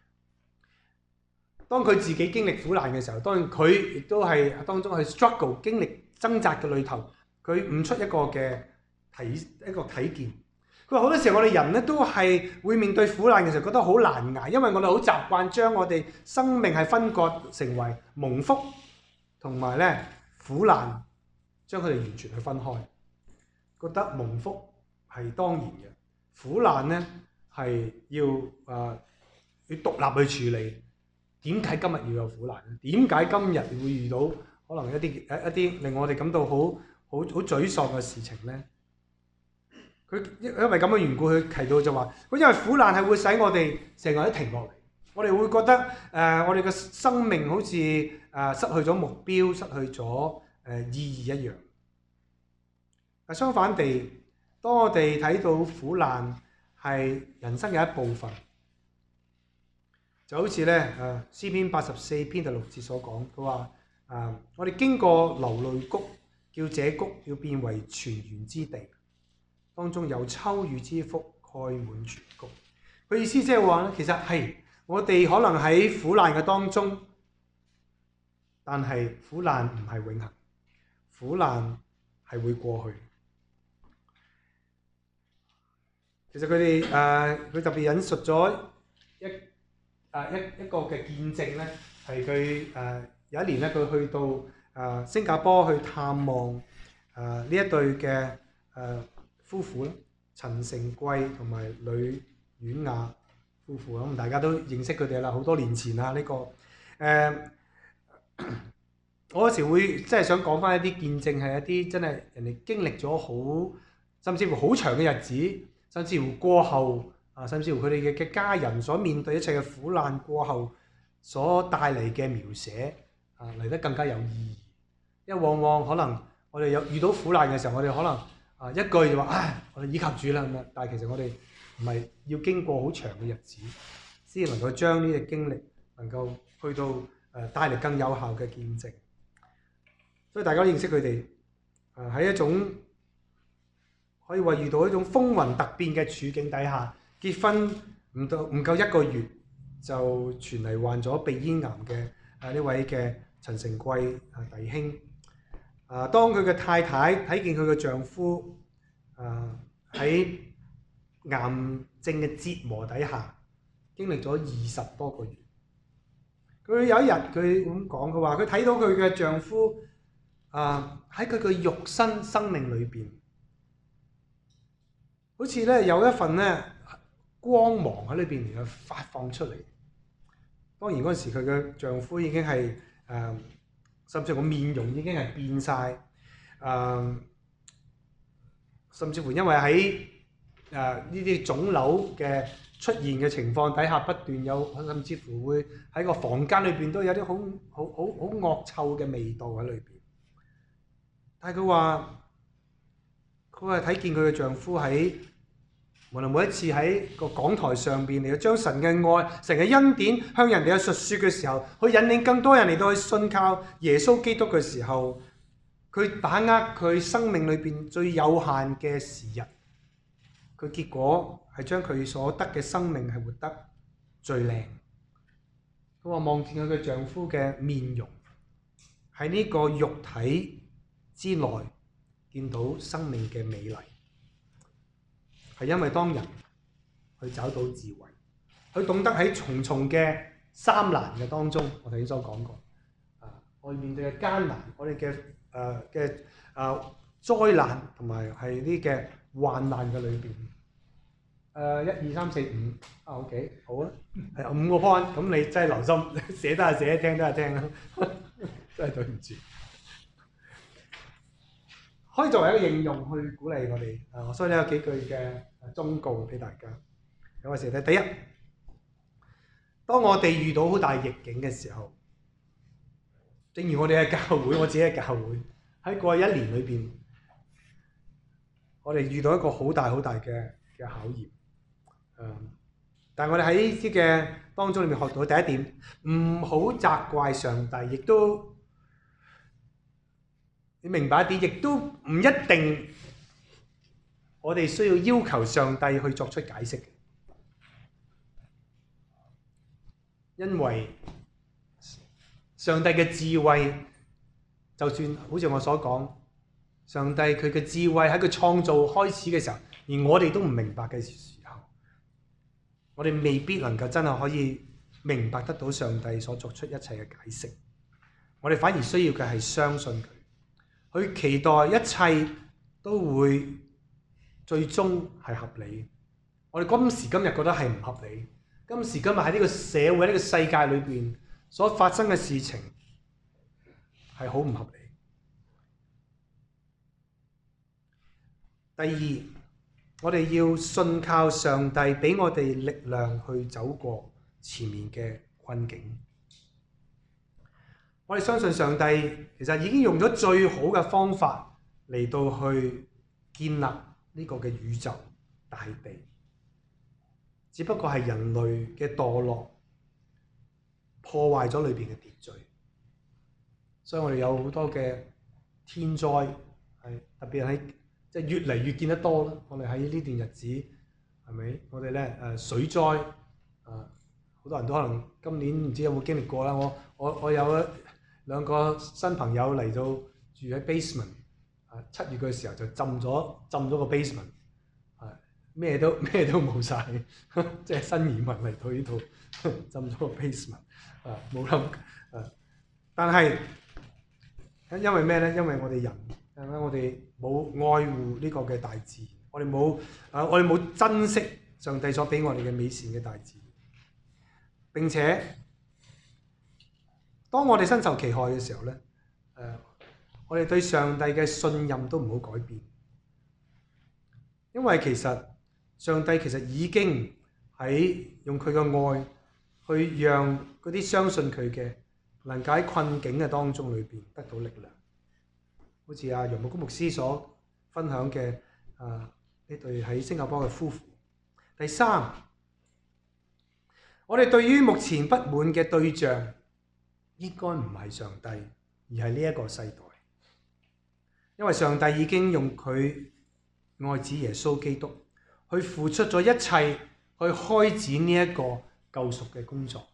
當佢自己經歷苦難嘅時候，當然佢亦都係當中去 struggle 經歷掙扎嘅裏頭，佢悟出一個嘅體一個體見。佢話好多時候我哋人咧都係會面對苦難嘅時候覺得好難捱，因為我哋好習慣將我哋生命係分割成為蒙福同埋咧苦難，將佢哋完全去分開，覺得蒙福係當然嘅，苦難咧係要誒、呃、要獨立去處理。點解今日要有苦難咧？點解今日會遇到可能一啲一一啲令我哋感到好好好沮喪嘅事情咧？佢因為咁嘅緣故，佢提到就話：佢因為苦難係會使我哋成個都停落嚟，我哋會覺得誒、呃，我哋嘅生命好似誒、呃、失去咗目標，失去咗誒、呃、意義一樣。但相反地，當我哋睇到苦難係人生嘅一部分。就好似咧誒詩篇八十四篇第六節所講，佢話誒我哋經過流淚谷，叫這谷要變為泉源之地，當中有秋雨之福，蓋滿全谷。佢意思即係話咧，其實係我哋可能喺苦難嘅當中，但係苦難唔係永恆，苦難係會過去。其實佢哋誒佢特別引述咗一。啊一一個嘅見證咧，係佢誒有一年咧，佢去到誒、呃、新加坡去探望誒呢、呃、一對嘅誒、呃、夫婦咧，陳成貴同埋呂婉雅夫婦啊，咁大家都認識佢哋啦，好多年前啦呢、這個誒、呃，我有時會即係想講翻一啲見證，係一啲真係人哋經歷咗好，甚至乎好長嘅日子，甚至乎過後。啊，甚至乎佢哋嘅嘅家人所面對一切嘅苦難過後所帶嚟嘅描寫，啊嚟得更加有意義。因為往往可能我哋有遇到苦難嘅時候，我哋可能啊一句就話唉，我哋依靠主啦咁樣。但係其實我哋唔係要經過好長嘅日子，先能夠將呢啲經歷能夠去到誒帶嚟更有效嘅見證。所以大家都認識佢哋，啊喺一種可以話遇到一種風雲突變嘅處境底下。結婚唔到唔夠一個月就傳嚟患咗鼻咽癌嘅啊呢位嘅陳成貴啊弟兄啊，當佢嘅太太睇見佢嘅丈夫啊喺癌症嘅折磨底下經歷咗二十多個月，佢有一日佢咁講，佢話佢睇到佢嘅丈夫啊喺佢嘅肉身生命裏邊，好似咧有一份咧光芒喺裏邊嚟去發放出嚟。當然嗰陣時佢嘅丈夫已經係誒、呃，甚至個面容已經係變晒，誒、呃，甚至乎因為喺誒呢啲腫瘤嘅出現嘅情況底下，不斷有，甚至乎會喺個房間裏邊都有啲好好好好惡臭嘅味道喺裏邊。但係佢話，佢話睇見佢嘅丈夫喺無論每一次喺個講台上邊嚟到將神嘅愛、神嘅恩典向人哋去述説嘅時候，去引領更多人嚟到去信靠耶穌基督嘅時候，佢把握佢生命裏邊最有限嘅時日，佢結果係將佢所得嘅生命係活得最靚。佢話望見佢嘅丈夫嘅面容喺呢個肉體之內，見到生命嘅美麗。係因為當人去找到智慧，佢懂得喺重重嘅三難嘅當中，我頭先所講過，啊，我哋面對嘅艱難，我哋嘅誒嘅誒災難同埋係啲嘅患難嘅裏邊，誒一二三四五啊 ，OK 好啊，係五個 point，咁你真係留心寫得係寫，聽得係聽啦，真係對唔住。 可以作為一個應用去鼓勵我哋。啊，所以呢有幾句嘅忠告俾大家。有個時咧，第一，當我哋遇到好大逆境嘅時候，正如我哋嘅教會，我自己嘅教會喺過去一年裏邊，我哋遇到一個好大好大嘅嘅考驗。嗯，但係我哋喺呢啲嘅當中裏面學到第一點，唔好責怪上帝，亦都你明白一啲，亦都唔一定我哋需要要求上帝去作出解釋，因為上帝嘅智慧，就算好似我所講，上帝佢嘅智慧喺佢創造開始嘅時候，而我哋都唔明白嘅時候，我哋未必能夠真係可以明白得到上帝所作出一切嘅解釋。我哋反而需要嘅係相信佢，去期待一切都會最終係合理。我哋今時今日覺得係唔合理，今時今日喺呢個社會、呢個世界裏邊所發生嘅事情係好唔合理。第二，我哋要信靠上帝俾我哋力量去走過前面嘅困境。我哋相信上帝其實已經用咗最好嘅方法嚟到去建立呢個嘅宇宙大地，只不過係人類嘅墮落破壞咗裏邊嘅秩序，所以我哋有好多嘅天災，係特別喺即係越嚟越見得多啦。我哋喺呢段日子係咪？我哋咧誒水災啊，好多人都可能今年唔知有冇經歷過啦。我我我有兩個新朋友嚟到住喺 basement， 啊七月嘅時候就浸咗浸咗個 basement， 啊咩都咩都冇晒，即係新移民嚟到呢度浸咗個 basement， 啊冇諗啊，但係因為咩咧？因為我哋人。係咪？我哋冇愛護呢個嘅大自然，我哋冇啊，我哋冇珍惜上帝所俾我哋嘅美善嘅大自然。並且，當我哋身受其害嘅時候咧，誒，我哋對上帝嘅信任都唔好改變，因為其實上帝其實已經喺用佢嘅愛去讓嗰啲相信佢嘅能夠喺困境嘅當中裏邊得到力量。好似阿楊牧谷牧師所分享嘅啊呢對喺新加坡嘅夫婦。第三，我哋對於目前不滿嘅對象應該唔係上帝，而係呢一個世代，因為上帝已經用佢愛子耶穌基督去付出咗一切去開展呢一個救贖嘅工作。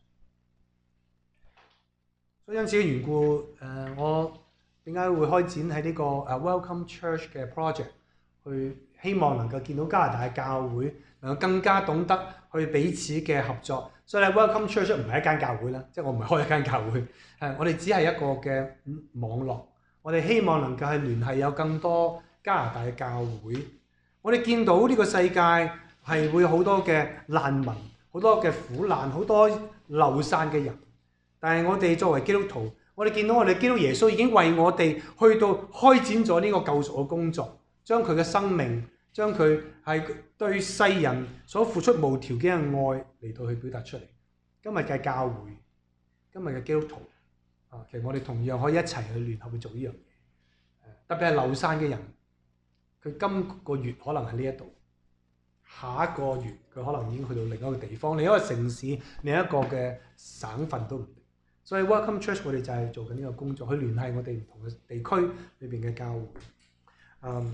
所以因此嘅緣故，誒、呃、我。點解會開展喺呢個誒 Welcome Church 嘅 project， 去希望能夠見到加拿大嘅教會能夠更加懂得去彼此嘅合作。所以咧 Welcome Church 唔係一間教會啦，即係我唔係開一間教會，係我哋只係一個嘅網絡。我哋希望能夠係聯繫有更多加拿大嘅教會。我哋見到呢個世界係會有好多嘅難民、好多嘅苦難、好多流散嘅人，但係我哋作為基督徒，我哋見到我哋基督耶穌已經為我哋去到開展咗呢個救贖嘅工作，將佢嘅生命，將佢係對世人所付出無條件嘅愛嚟到去表達出嚟。今日嘅教會，今日嘅基督徒啊，其實我哋同樣可以一齊去聯合去做呢樣嘢。特別係流散嘅人，佢今個月可能喺呢一度，下一個月佢可能已經去到另一個地方、另一個城市、另一個嘅省份都唔定。所以 Welcome Church 我哋就係做緊呢個工作，去聯繫我哋唔同嘅地區裏邊嘅教會。嗯，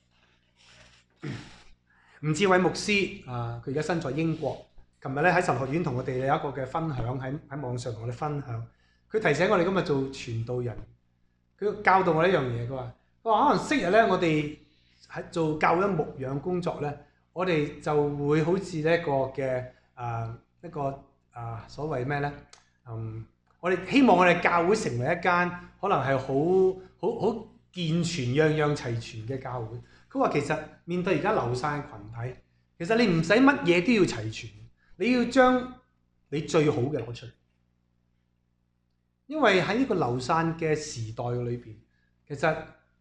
吳志偉牧師啊，佢而家身在英國。琴日咧喺神學院同我哋有一個嘅分享，喺喺網上同我哋分享。佢提醒我哋今日做傳道人，佢教導我一樣嘢。佢話：佢話可能昔日咧，我哋喺做教會牧養工作咧，我哋就會好似呢一個嘅啊一個啊所謂咩咧？嗯。我哋希望我哋教會成為一間可能係好好好健全、樣樣齊全嘅教會。佢話其實面對而家流散嘅群體，其實你唔使乜嘢都要齊全，你要將你最好嘅攞出嚟。因為喺呢個流散嘅時代裏邊，其實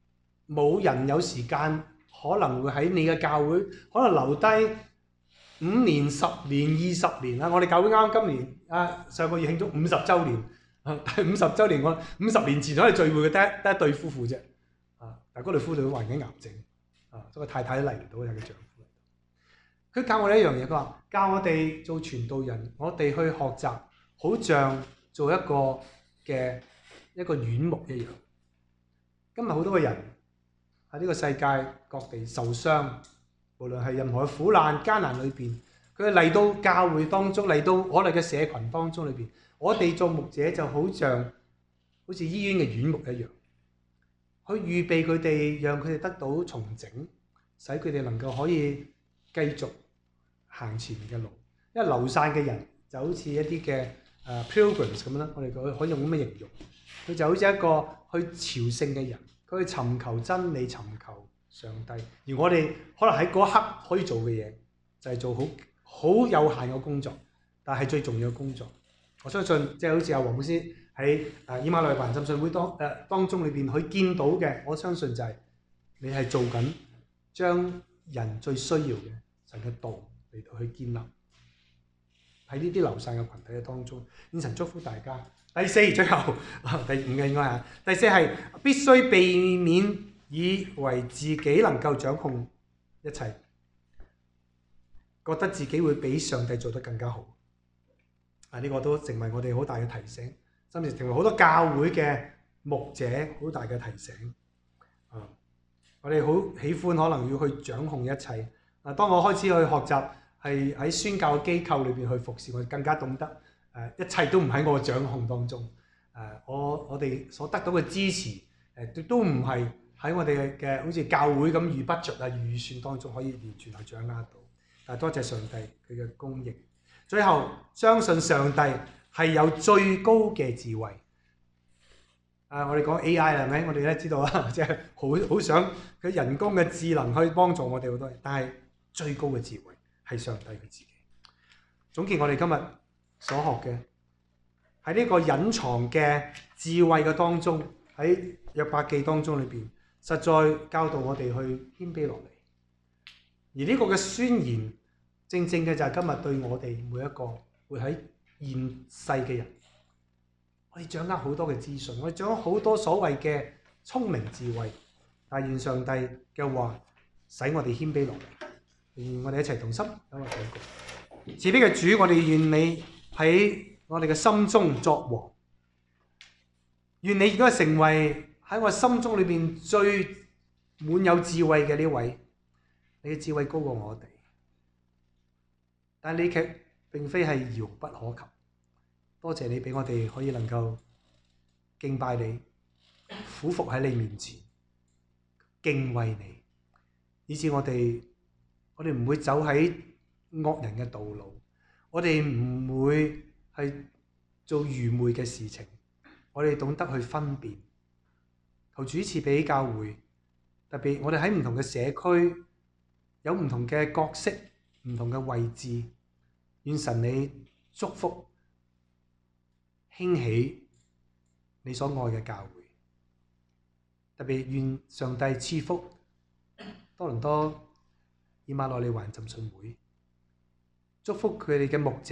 冇人有時間可能會喺你嘅教會可能留低五年、十年、二十年啦。我哋教會啱啱今年啊上個月慶祝五十週年，啊但係五十週年我五十年前喺度聚會嘅得得一對夫婦啫，啊但係嗰對夫婦都患緊癌症，啊所以個太太都嚟唔到，有個丈夫。佢教我哋一樣嘢，佢話教我哋做傳道人，我哋去學習，好像做一個嘅一個院牧一樣。今日好多個人喺呢個世界各地受傷，無論係任何嘅苦難艱難裏邊，佢嚟到教會當中，嚟到我哋嘅社群當中裏邊，我哋做牧者就好像好似醫院嘅院牧一樣，去預備佢哋，讓佢哋得到重整，使佢哋能夠可以繼續行前面嘅路。因為流散嘅人就好似一啲嘅誒 pilgrims 咁啦，我哋可可以用咁嘅形容。佢就好似一個去朝聖嘅人，佢去尋求真理、尋求上帝。而我哋可能喺嗰一刻可以做嘅嘢，就係做好好有限嘅工作，但係最重要嘅工作。我相信即係好似阿黃牧師喺誒以馬內利華人浸信會當誒、呃、當中裏邊，佢見到嘅，我相信就係你係做緊將人最需要嘅神嘅道嚟到去建立喺呢啲流散嘅群體嘅當中。願神祝福大家。第四，最後第五嘅應該係第四係必須避免以為自己能夠掌控一切，覺得自己會比上帝做得更加好。啊！呢個都成為我哋好大嘅提醒，甚至成為好多教會嘅牧者好大嘅提醒。啊！我哋好喜歡可能要去掌控一切。啊！當我開始去學習係喺宣教機構裏邊去服侍，我更加懂得誒一切都唔喺我嘅掌控當中。誒我我哋所得到嘅支持誒都唔係喺我哋嘅好似教會咁預 budget 啊預算當中可以完全去掌握到。但係多謝上帝佢嘅供應。最後相信上帝係有最高嘅智慧。啊，我哋講 A I 啦，係咪？我哋咧知道啊，即係好好想佢人工嘅智能可以幫助我哋好多嘢，但係最高嘅智慧係上帝佢自己。總結我哋今日所學嘅喺呢個隱藏嘅智慧嘅當中，喺約伯記當中裏邊，實在教導我哋去謙卑落嚟。而呢個嘅宣言，正正嘅就係今日對我哋每一個活喺現世嘅人，我哋掌握好多嘅資訊，我哋掌握好多所謂嘅聰明智慧，但願上帝嘅話使我哋謙卑落嚟。願我哋一齊同心咁啊禱告。慈悲嘅主，我哋願你喺我哋嘅心中作王，願你亦都係成為喺我心中裏邊最滿有智慧嘅呢位。你嘅智慧高過我哋，但你卻並非係遙不可及。多謝你俾我哋可以能夠敬拜你，俯伏喺你面前，敬畏你，以致我哋我哋唔會走喺惡人嘅道路，我哋唔會係做愚昧嘅事情，我哋懂得去分辨。求主賜俾教會，特別我哋喺唔同嘅社區，有唔同嘅角色、唔同嘅位置，願神你祝福興起你所愛嘅教會，特別願上帝賜福多倫多以馬內利華人浸信會，祝福佢哋嘅牧者、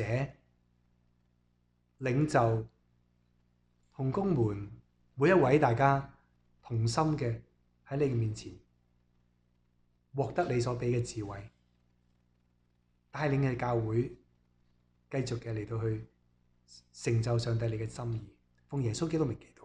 領袖、同工們，每一位大家同心嘅喺你嘅面前，獲得你所俾嘅智慧，帶領嘅教會繼續嘅嚟到去成就上帝你嘅心意，奉耶穌基督名祈禱。